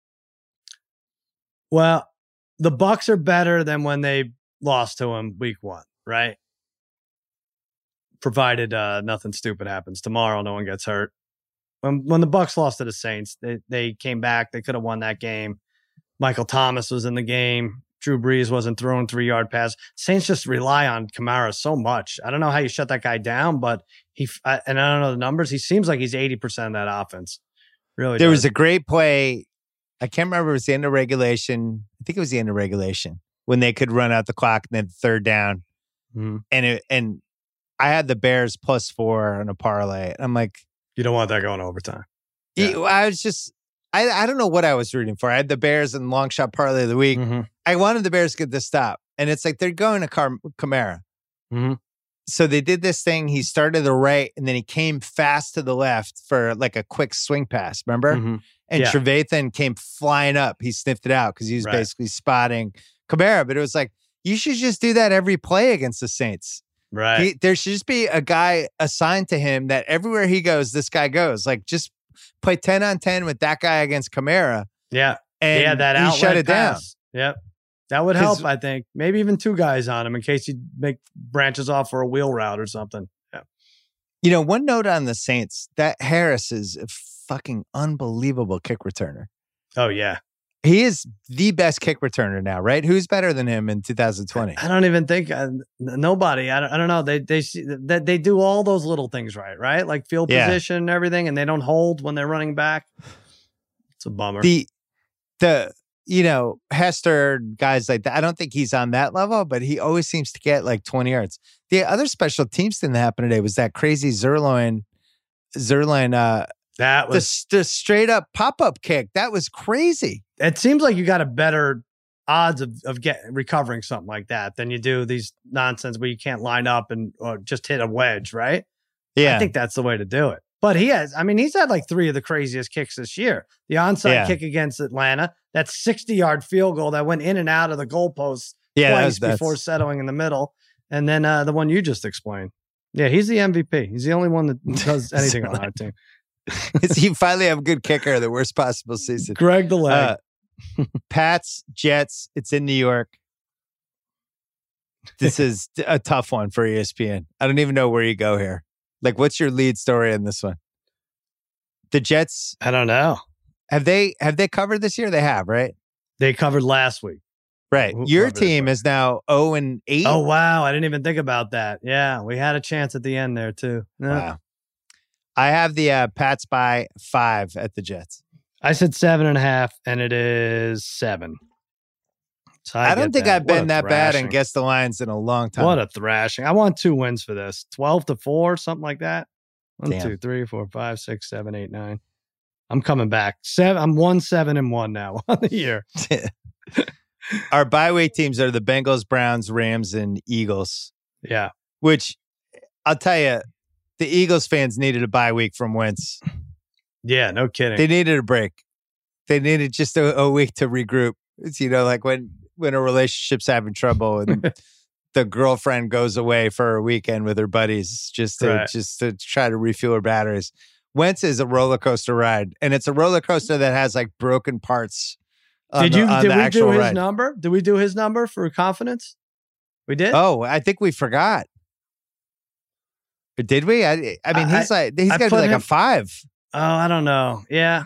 Well, the Bucks are better than when they lost to him week 1, right? Provided nothing stupid happens tomorrow, no one gets hurt. When the Bucks lost to the Saints, they came back. They could have won that game. Michael Thomas was in the game. Drew Brees wasn't throwing 3-yard pass. Saints just rely on Kamara so much. I don't know how you shut that guy down, but and I don't know the numbers. He seems like he's 80% of that offense. Really, there was a great play. I can't remember if it was the end of regulation. I think it was the end of regulation when they could run out the clock and then third down. And I had the Bears +4 on a parlay. I'm like, you don't want that going overtime. Yeah. I was just, I don't know what I was rooting for. I had the Bears in long shot parlay of the week. I wanted the Bears to get this stop. And it's like, they're going to Kamara. So they did this thing. He started to the right and then he came fast to the left for like a quick swing pass. Remember? And Trevathan came flying up. He sniffed it out because he was basically spotting Kamara. But it was like, you should just do that every play against the Saints. Right. There should just be a guy assigned to him that everywhere he goes, this guy goes. Like, just play 10 on 10 with that guy against Kamara. Yeah. And that he shut it pass. down. Yep. That would help, I think. Maybe even 2 guys on him in case he make branches off for a wheel route or something. Yeah. You know, one note on the Saints, that Harris is a fucking unbelievable kick returner. Oh, yeah. He is the best kick returner now, right? Who's better than him in 2020? I don't even think nobody. I don't know. They do all those little things right? Like field position and everything, and they don't hold when they're running back. It's a bummer. The Hester, guys like that. I don't think he's on that level, but he always seems to get like 20 yards. The other special teams thing that happened today was that crazy Zerline. That was the straight up pop up kick. That was crazy. It seems like you got a better odds of recovering something like that than you do these nonsense where you can't line up and or just hit a wedge, right? Yeah. I think that's the way to do it. But he's had like 3 of the craziest kicks this year. The onside kick against Atlanta, that 60-yard field goal that went in and out of the goalposts twice before settling in the middle. And then the one you just explained. Yeah, he's the MVP. He's the only one that does anything on our team. You finally have a good kicker, the worst possible season. Greg the leg. Pats, Jets, it's in New York. This is a tough one for ESPN. I don't even know where you go here. Like, what's your lead story in this one? The Jets. I don't know. Have they covered this year? They have, right? They covered last week. Right. Your team is now 0-8. Oh, wow. I didn't even think about that. Yeah. We had a chance at the end there, too. No. Wow. I have the Pats by 5 at the Jets. I said 7.5, and it is 7. So I don't think I've been that bad and guessed the lines in a long time. What a thrashing. I want 2 wins for this. 12-4, something like that. 1, Damn. 2, 3, 4, 5, 6, 7, 8, 9. I'm coming back. I'm 1-7-1 now on the year. Our bye week teams are the Bengals, Browns, Rams, and Eagles. Yeah. Which I'll tell you, the Eagles fans needed a bye week from Wentz. Yeah, no kidding. They needed a break. They needed just a week to regroup. It's, like when a relationship's having trouble and the girlfriend goes away for a weekend with her buddies just to try to refuel her batteries. Wentz is a roller coaster ride, and it's a roller coaster that has like broken parts. Did we do his number? Did we do his number for confidence? We did. Oh, I think we forgot. Did we? I mean, he's got to be like a 5. Oh, I don't know. Yeah,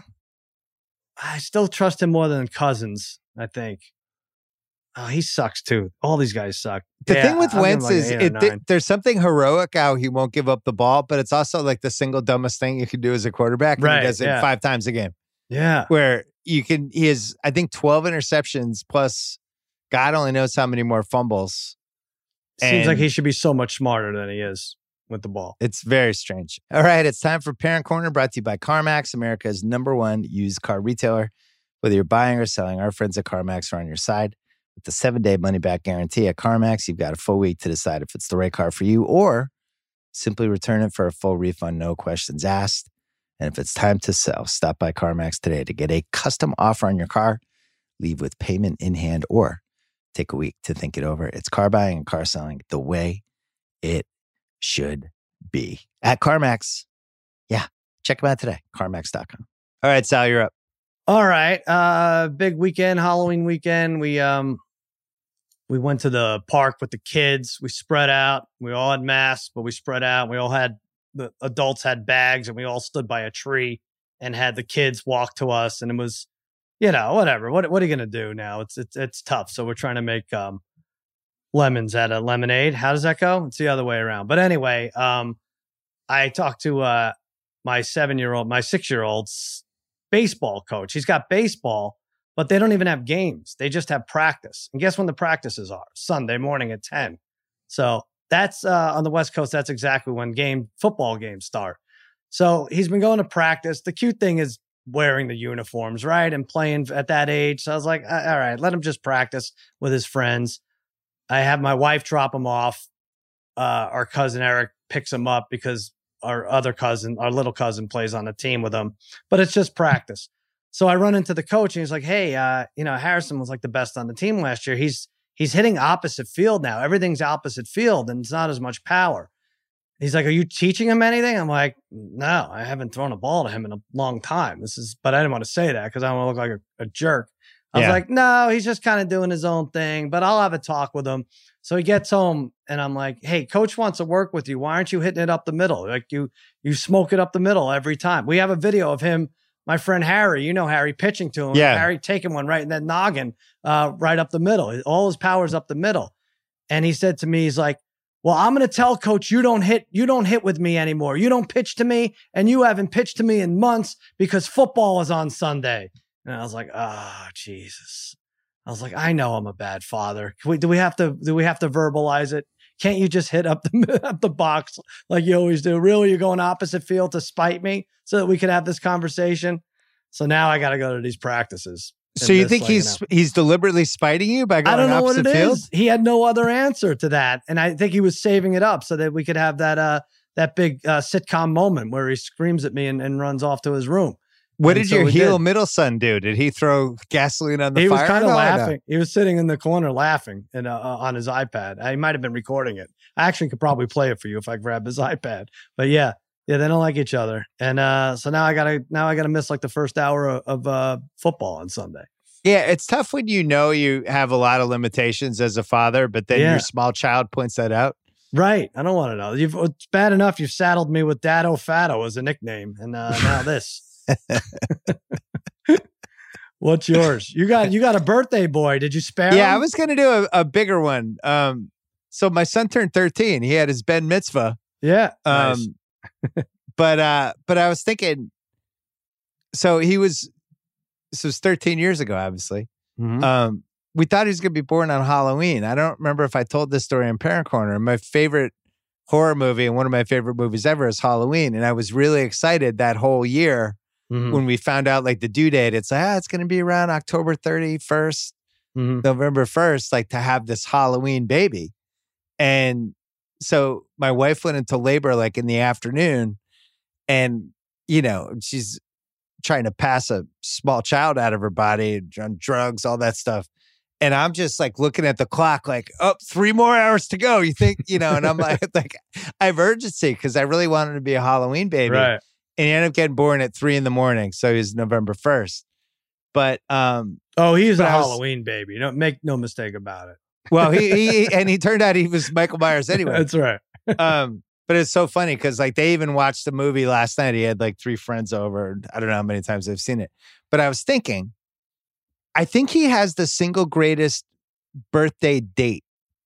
I still trust him more than Cousins. I think. Oh, he sucks too. All these guys suck. The thing with Wentz is there's something heroic how he won't give up the ball, but it's also like the single dumbest thing you can do as a quarterback. And he does it 5 times a game. Yeah. Where he has, I think, 12 interceptions plus God only knows how many more fumbles. Seems like he should be so much smarter than he is with the ball. It's very strange. All right. It's time for Parent Corner, brought to you by CarMax, America's #1 used car retailer. Whether you're buying or selling, our friends at CarMax are on your side. With the 7-day money-back guarantee at CarMax, you've got a full week to decide if it's the right car for you or simply return it for a full refund, no questions asked. And if it's time to sell, stop by CarMax today to get a custom offer on your car, leave with payment in hand, or take a week to think it over. It's car buying and car selling the way it should be. At CarMax, yeah, check them out today, CarMax.com. All right, Sal, you're up. All right. Big weekend, Halloween weekend. We went to the park with the kids. We spread out. We all had masks, but we spread out. The adults had bags, and we all stood by a tree and had the kids walk to us. And it was, whatever. What are you going to do now? It's tough. So we're trying to make lemons out of lemonade. How does that go? It's the other way around. But anyway, I talked to my 6-year-old's baseball coach. He's got baseball, but they don't even have games. They just have practice. And guess when the practices are? Sunday morning at 10. So that's on the West Coast. That's exactly when football games start. So he's been going to practice. The cute thing is wearing the uniforms, right? And playing at that age. So I was like, all right, let him just practice with his friends. I have my wife drop him off. Our cousin Eric picks him up because our little cousin plays on the team with him, but it's just practice. So I run into the coach and he's like, hey, Harrison was like the best on the team last year. He's hitting opposite field now. Everything's opposite field and it's not as much power. He's like, are you teaching him anything? I'm like, no, I haven't thrown a ball to him in a long time. But I didn't want to say that because I don't want to look like a jerk. I was like, no, he's just kind of doing his own thing, but I'll have a talk with him. So he gets home and I'm like, hey, coach wants to work with you. Why aren't you hitting it up the middle? Like you smoke it up the middle every time. We have a video of him, my friend Harry, Harry pitching to him. Yeah. Harry taking one right in that noggin, right up the middle. All his power's up the middle. And he said to me, he's like, well, I'm going to tell coach, you don't hit with me anymore. You don't pitch to me and you haven't pitched to me in months because football is on Sunday. And I was like, oh, Jesus. I was like, I know I'm a bad father. Do we have to verbalize it? Can't you just hit up the box like you always do? Really? You're going opposite field to spite me so that we could have this conversation? So now I got to go to these practices. So you think he's deliberately spiting you by going opposite field? I don't know what it is. He had no other answer to that. And I think he was saving it up so that we could have that big sitcom moment where he screams at me and runs off to his room. What did your heel middle son do? Did he throw gasoline on the fire? He was kind of laughing. He was sitting in the corner laughing and on his iPad. He might have been recording it. I actually could probably play it for you if I grab his iPad. But yeah, they don't like each other. And so now I gotta miss like the first hour of football on Sunday. Yeah, it's tough when you have a lot of limitations as a father, but then your small child points that out. Right. I don't want to know. It's bad enough you've saddled me with Dado Fado as a nickname, and now this. What's yours? You got a birthday boy. Did you spare him? Yeah, I was gonna do a bigger one. So my son turned 13. He had his Ben mitzvah. Yeah. Nice. But I was thinking, so it's 13 years ago, obviously. Mhm. We thought he was going to be born on Halloween. I don't remember if I told this story in Parent Corner. My favorite horror movie and one of my favorite movies ever is Halloween. And I was really excited that whole year Mhm. when we found out like the due date. It's like, it's going to be around October 31st, Mhm. November 1st, like to have this Halloween baby. And so my wife went into labor like in the afternoon and, she's trying to pass a small child out of her body on drugs, all that stuff. And I'm just like looking at the clock, like, 3 more hours to go. You think, and I'm like, I have urgency because I really wanted to be a Halloween baby. Right. And he ended up getting born at 3 a.m. So he's November 1st. But he's a but I was- Halloween baby. Make no mistake about it. well, he turned out he was Michael Myers anyway. That's right. But it's so funny because like they even watched the movie last night. He had like 3 friends over. I don't know how many times they've seen it. But I was thinking, I think he has the single greatest birthday date.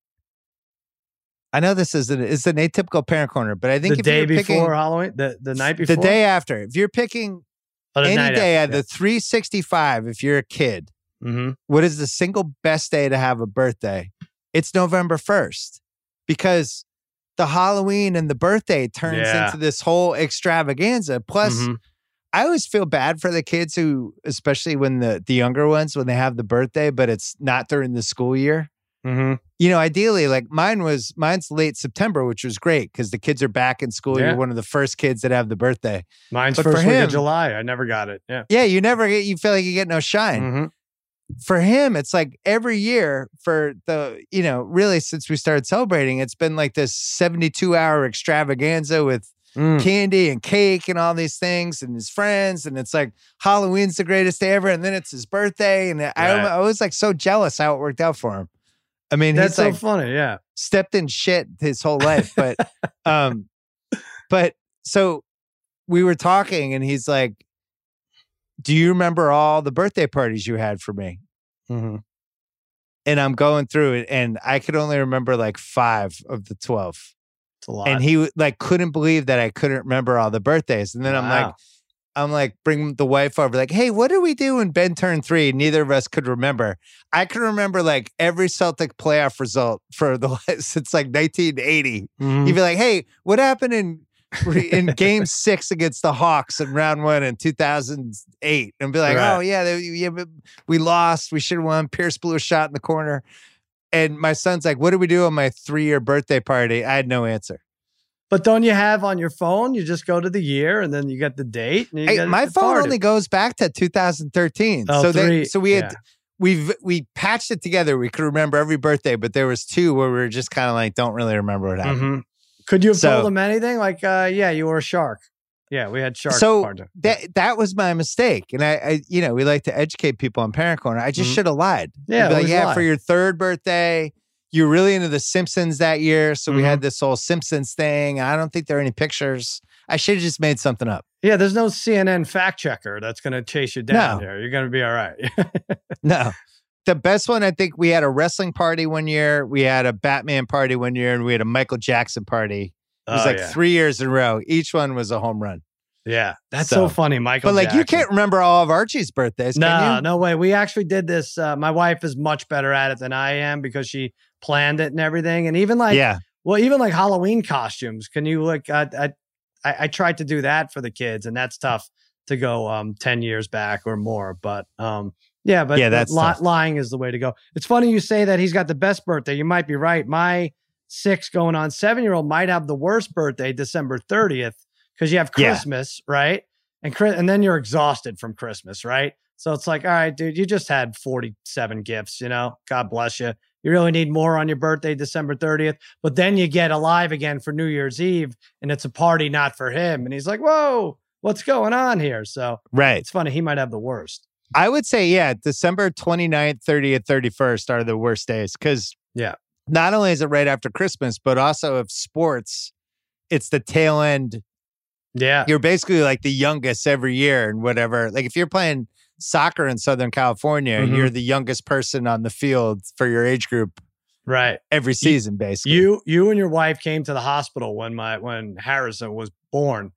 I know it's an atypical Parent Corner, but I think The if day you're picking before Halloween, the night before, the day after, if you're picking Oh, the any night day after, out of the 365, if you're a kid, Mhm. what is the single best day to have a birthday? It's November 1st because the Halloween and the birthday turns Yeah. into this whole extravaganza. Plus, Mhm. I always feel bad for the kids who, especially when the younger ones, when they have the birthday, but it's not during the school year. Mhm. Ideally, like mine's late September, which was great because the kids are back in school. Yeah. You're one of the first kids that have the birthday. Mine's But for first week him- of July. I never got it. Yeah. Yeah, you feel like you get no shine. Mhm. For him, it's like every year for the, really since we started celebrating, it's been like this 72-hour extravaganza with Mm. candy and cake and all these things and his friends. And it's like Halloween's the greatest day ever. And then it's his birthday. And I was like so jealous how it worked out for him. I mean, That's he's so like funny. Yeah. stepped in shit his whole life. But so we were talking and he's like, do you remember all the birthday parties you had for me? Mhm. And I'm going through it and I could only remember like 5 of the 12. It's a lot. And he like couldn't believe that I couldn't remember all the birthdays. And then Wow. I'm like, bring the wife over, like, hey, what did we do when Ben turned 3? Neither of us could remember. I could remember like every Celtic playoff result for since like 1980. Mhm. He'd be like, hey, what happened in game 6 against the Hawks in round 1 in 2008? And be like, Right. oh yeah, but we lost. We should have won. Pierce blew a shot in the corner. And my son's like, what did we do on my 3-year birthday party? I had no answer. But don't you have on your phone? You just go to the year and then you get the date. And you get My the phone party. only goes back to 2013. Oh, So we patched it together. We could remember every birthday, but there was 2 where we were just kind of like, don't really remember what happened. Mhm. Could you have So- told them anything? Like, yeah, you were a shark. Yeah, we had sharks. So part of that was my mistake. And I we like to educate people on Parent Corner. I just Mhm. should have lied. Yeah, I'd be like, always yeah, lie. for your 3rd birthday, you're really into the Simpsons that year. So we Mhm. had this whole Simpsons thing. I don't think there are any pictures. I should have just made something up. Yeah, there's no CNN fact checker that's going to chase you down No. here. You're going to be all right. No. The best one, I think we had a wrestling party one year. We had a Batman party one year and we had a Michael Jackson party. It was Oh, like yeah. 3 years in a row. Each one was a home run. Yeah, that's So- so funny, Michael. But like you Jackson. can't remember all of Archie's birthdays, No, can you? no way. We actually did this. My wife is much better at it than I am because she planned it and everything. And even like, Yeah. well, even like Halloween costumes. Can you like? I tried to do that for the kids, and that's tough to go 10 years back or more. But yeah, that's tough. lying is the way to go. It's funny you say that he's got the best birthday. You might be right. My 6 going on 7-year-old might have the worst birthday, December 30th, because you have Yeah. Christmas, right? And then you're exhausted from Christmas, right? So it's like, all right, dude, you just had 47 gifts, God bless you. You really need more on your birthday, December 30th. But then you get alive again for New Year's Eve and it's a party not for him. And he's like, whoa, what's going on here? So Right. it's funny. He might have the worst. I would say, yeah, December 29th, 30th, 31st are the worst days because Yeah. not only is it right after Christmas, but also if sports, it's the tail end. Yeah. You're basically like the youngest every year and whatever. Like if you're playing soccer in Southern California, Mhm. you're the youngest person on the field for your age group Right. every season, basically. You and your wife came to the hospital when Harrison was born.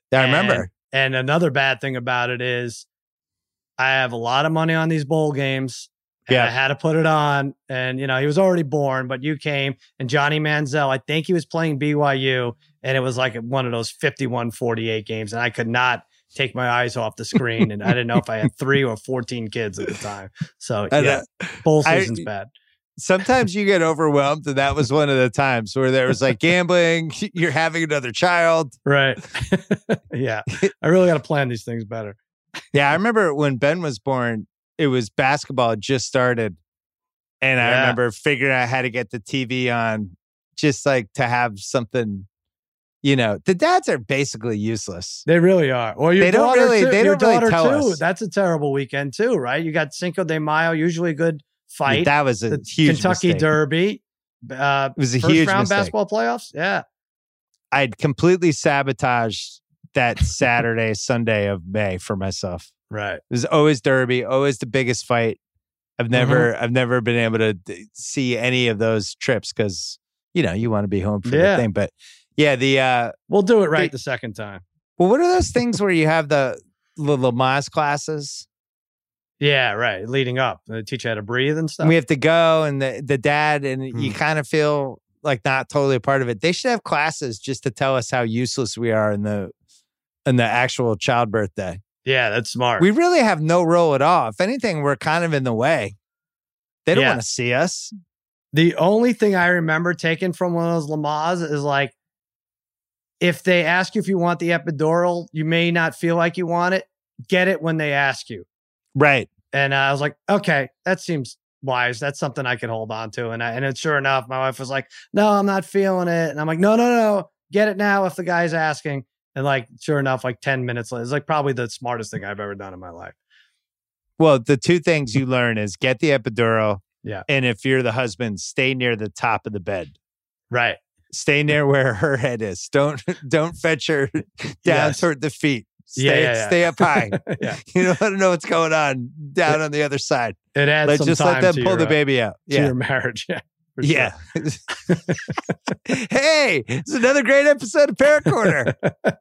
I remember. And another bad thing about it is I have a lot of money on these bowl games. And I had to put it on. And, he was already born, but you came and Johnny Manziel, I think he was playing BYU. And it was like one of those 51-48 games. And I could not take my eyes off the screen. And I didn't know if I had 3 or 14 kids at the time. So, bowl season's bad. Sometimes you get overwhelmed. And that was one of the times where there was like gambling. You're having another child. Right. Yeah. I really got to plan these things better. Yeah. I remember when Ben was born, it was basketball had just started. And I remember figuring out how to get the TV on just like to have something, the dads are basically useless. They really are. Or they don't really tell us. That's a terrible weekend too, right? You got Cinco de Mayo, usually a good fight. That was a huge Kentucky mistake. Derby. It was a first huge round mistake. Basketball playoffs. Yeah. I'd completely sabotaged that Saturday, Sunday of May for myself. Right. It was always Derby, always the biggest fight. I've never been able to see any of those trips because, you want to be home for the thing. But we'll do it right the second time. Well, what are those things where you have the Lamaze classes? Yeah, right. Leading up. They teach you how to breathe and stuff. We have to go and the dad, and you kind of feel like not totally a part of it. They should have classes just to tell us how useless we are in the actual childbirth day. Yeah, that's smart. We really have no role at all. If anything, we're kind of in the way. They don't want to see us. The only thing I remember taking from one of those Lamaze is like, if they ask you if you want the epidural, you may not feel like you want it. Get it when they ask you. Right. And I was like, okay, that seems wise. That's something I can hold on to. And sure enough, my wife was like, no, I'm not feeling it. And I'm like, no, get it now if the guy's asking. And like, sure enough, like 10 minutes later, it's like probably the smartest thing I've ever done in my life. Well, the two things you learn is get the epidural. Yeah. And if you're the husband, stay near the top of the bed. Right. Stay near where her head is. Don't fetch her down toward the feet. Stay up high. You don't want to know what's going on down on the other side. It adds some just time let them pull the baby out. To your marriage. Yeah. Yeah. Sure. Hey, it's another great episode of Parent Corner.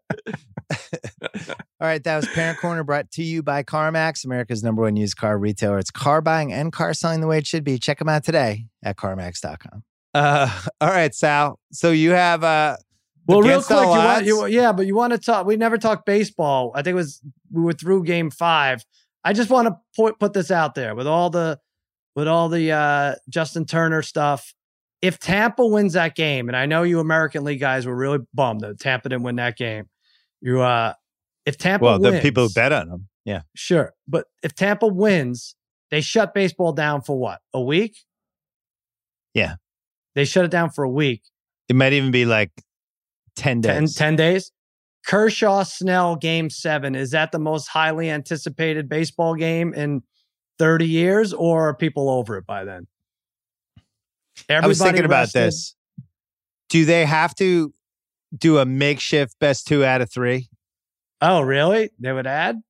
All right, that was Parent Corner brought to you by CarMax, America's #1 used car retailer. It's car buying and car selling the way it should be. Check them out today at CarMax.com. All right, Sal. So you have well, real quick, but you want to talk? We never talked baseball. I think we were through Game 5. I just want to put this out there with all the Justin Turner stuff. If Tampa wins that game, and I know you American League guys were really bummed that Tampa didn't win that game. If Tampa wins, the people who bet on them, yeah, sure. But if Tampa wins, they shut baseball down for what? A week? Yeah, they shut it down for a week. It might even be like 10 days. 10 days. Kershaw Snell Game 7. Is that the most highly anticipated baseball game in 30 years, or are people over it by then? I was thinking about this. Do they have to do a makeshift best 2 out of 3? Oh, really? They would add?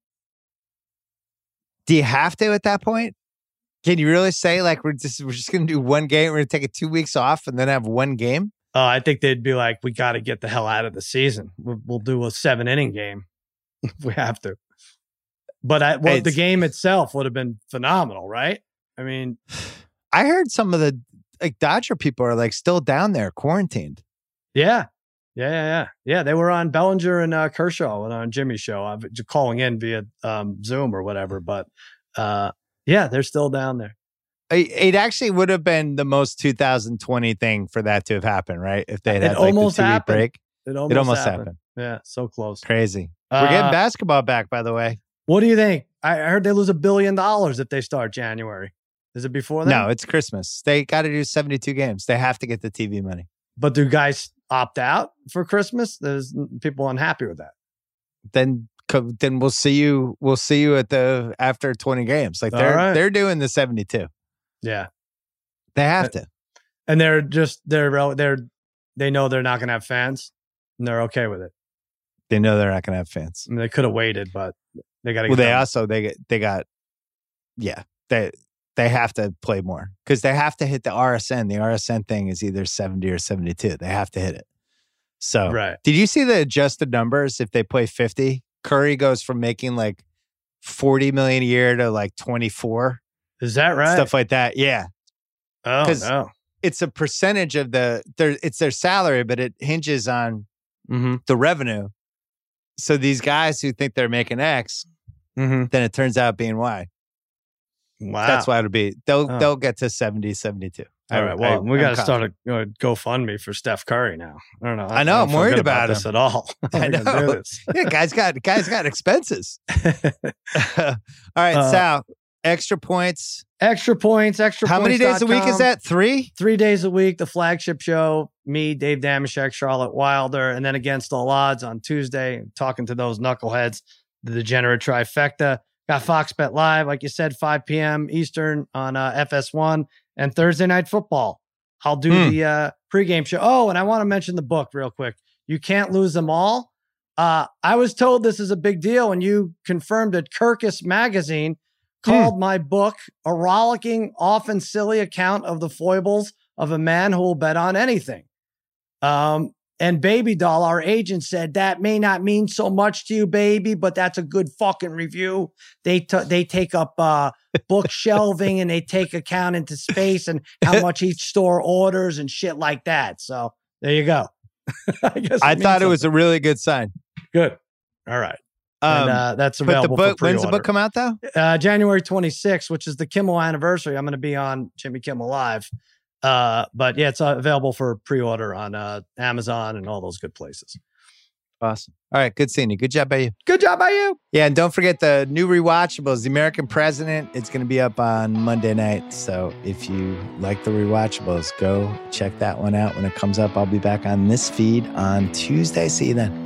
Do you have to at that point? Can you really say like we're just going to do one game? We're going to take it 2 weeks off and then have one game? I think they'd be like, we got to get the hell out of the season. We'll do a 7-inning game if we have to. But the game itself would have been phenomenal, right? I mean, I heard some of the Dodger people are like still down there quarantined. Yeah. They were on Bellinger and Kershaw on Jimmy's show. I'm calling in via Zoom or whatever. But they're still down there. It actually would have been the most 2020 thing for that to have happened, right? If they had like the 2-week break. It almost happened. Yeah, so close. Crazy. We're getting basketball back, by the way. What do you think? I heard they lose $1 billion if they start January. Is it before that? No, it's Christmas. They got to do 72 games. They have to get the TV money. But do guys opt out for Christmas? There's people unhappy with that. Then we'll see you. We'll see you at the after 20 games. Like they're doing the 72. Yeah, they have to. And they know they're not going to have fans, and they're okay with it. They know they're not going to have fans. I mean, they could have waited, but they got to. Well, they have to play more because they have to hit the RSN. The RSN thing is either 70 or 72. They have to hit it. So, Right. did you see the adjusted numbers if they play 50? Curry goes from making like 40 million a year to like 24. Is that right? Stuff like that. Yeah. Oh, 'Cause no. it's a percentage of it's their salary, but it hinges on the revenue. So these guys who think they're making X, then it turns out being Y. Wow. That's why it'll be, they'll get to 70, 72. All right. Well, we got to start a GoFundMe for Steph Curry now. I don't know. I know. I'm worried about this him at all. I know. Yeah, guys got expenses. All right, Sal, extra points. Extra points. How many days a week is that? 3? 3 days a week. The flagship show, me, Dave Damashek, Charlotte Wilder, and then Against All Odds on Tuesday, talking to those knuckleheads, the degenerate trifecta. Got Fox Bet Live, like you said, 5 p.m. Eastern on FS1, and Thursday Night Football. I'll do the pregame show. Oh, and I want to mention the book real quick. You Can't Lose Them All. I was told this is a big deal, and you confirmed it. Kirkus Magazine called my book a rollicking, often silly account of the foibles of a man who will bet on anything. And Baby Doll, our agent, said that may not mean so much to you, baby, but that's a good fucking review. They take up book shelving and they take account into space and how much each store orders and shit like that. So there you go. I thought it was a really good sign. Good. All right. And that's available for pre-order. When's the book come out, though? January 26th, which is the Kimmel anniversary. I'm going to be on Jimmy Kimmel Live. But yeah, it's available for pre-order on Amazon and all those good places. Awesome. All right. Good seeing you. Good job by you. Good job by you. Yeah. And don't forget the new rewatchables, The American President. It's going to be up on Monday night. So if you like the rewatchables, go check that one out when it comes up. I'll be back on this feed on Tuesday. See you then.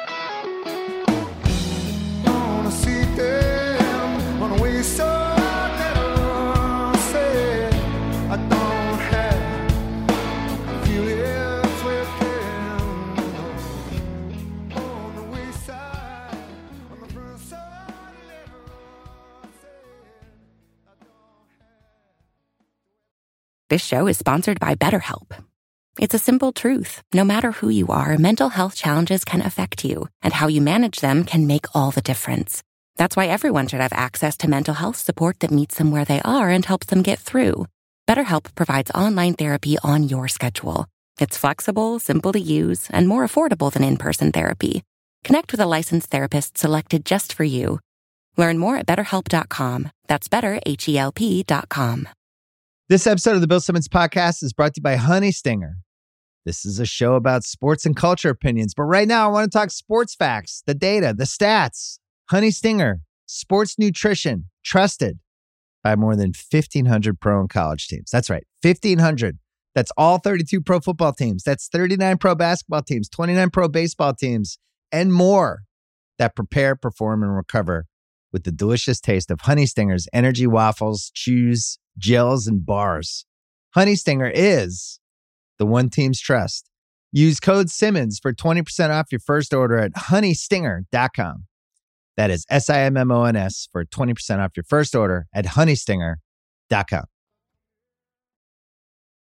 This show is sponsored by BetterHelp. It's a simple truth. No matter who you are, mental health challenges can affect you, and how you manage them can make all the difference. That's why everyone should have access to mental health support that meets them where they are and helps them get through. BetterHelp provides online therapy on your schedule. It's flexible, simple to use, and more affordable than in-person therapy. Connect with a licensed therapist selected just for you. Learn more at BetterHelp.com. That's BetterHelp.com. This episode of the Bill Simmons Podcast is brought to you by Honey Stinger. This is a show about sports and culture opinions, but right now I want to talk sports facts, the data, the stats. Honey Stinger, sports nutrition, trusted by more than 1,500 pro and college teams. That's right, 1,500. That's all 32 pro football teams. That's 39 pro basketball teams, 29 pro baseball teams, and more that prepare, perform, and recover with the delicious taste of Honey Stinger's energy waffles, chews, gels, and bars. Honey Stinger is the one teams trust. Use code Simmons for 20% off your first order at honeystinger.com. That is SIMMONS for 20% off your first order at honeystinger.com.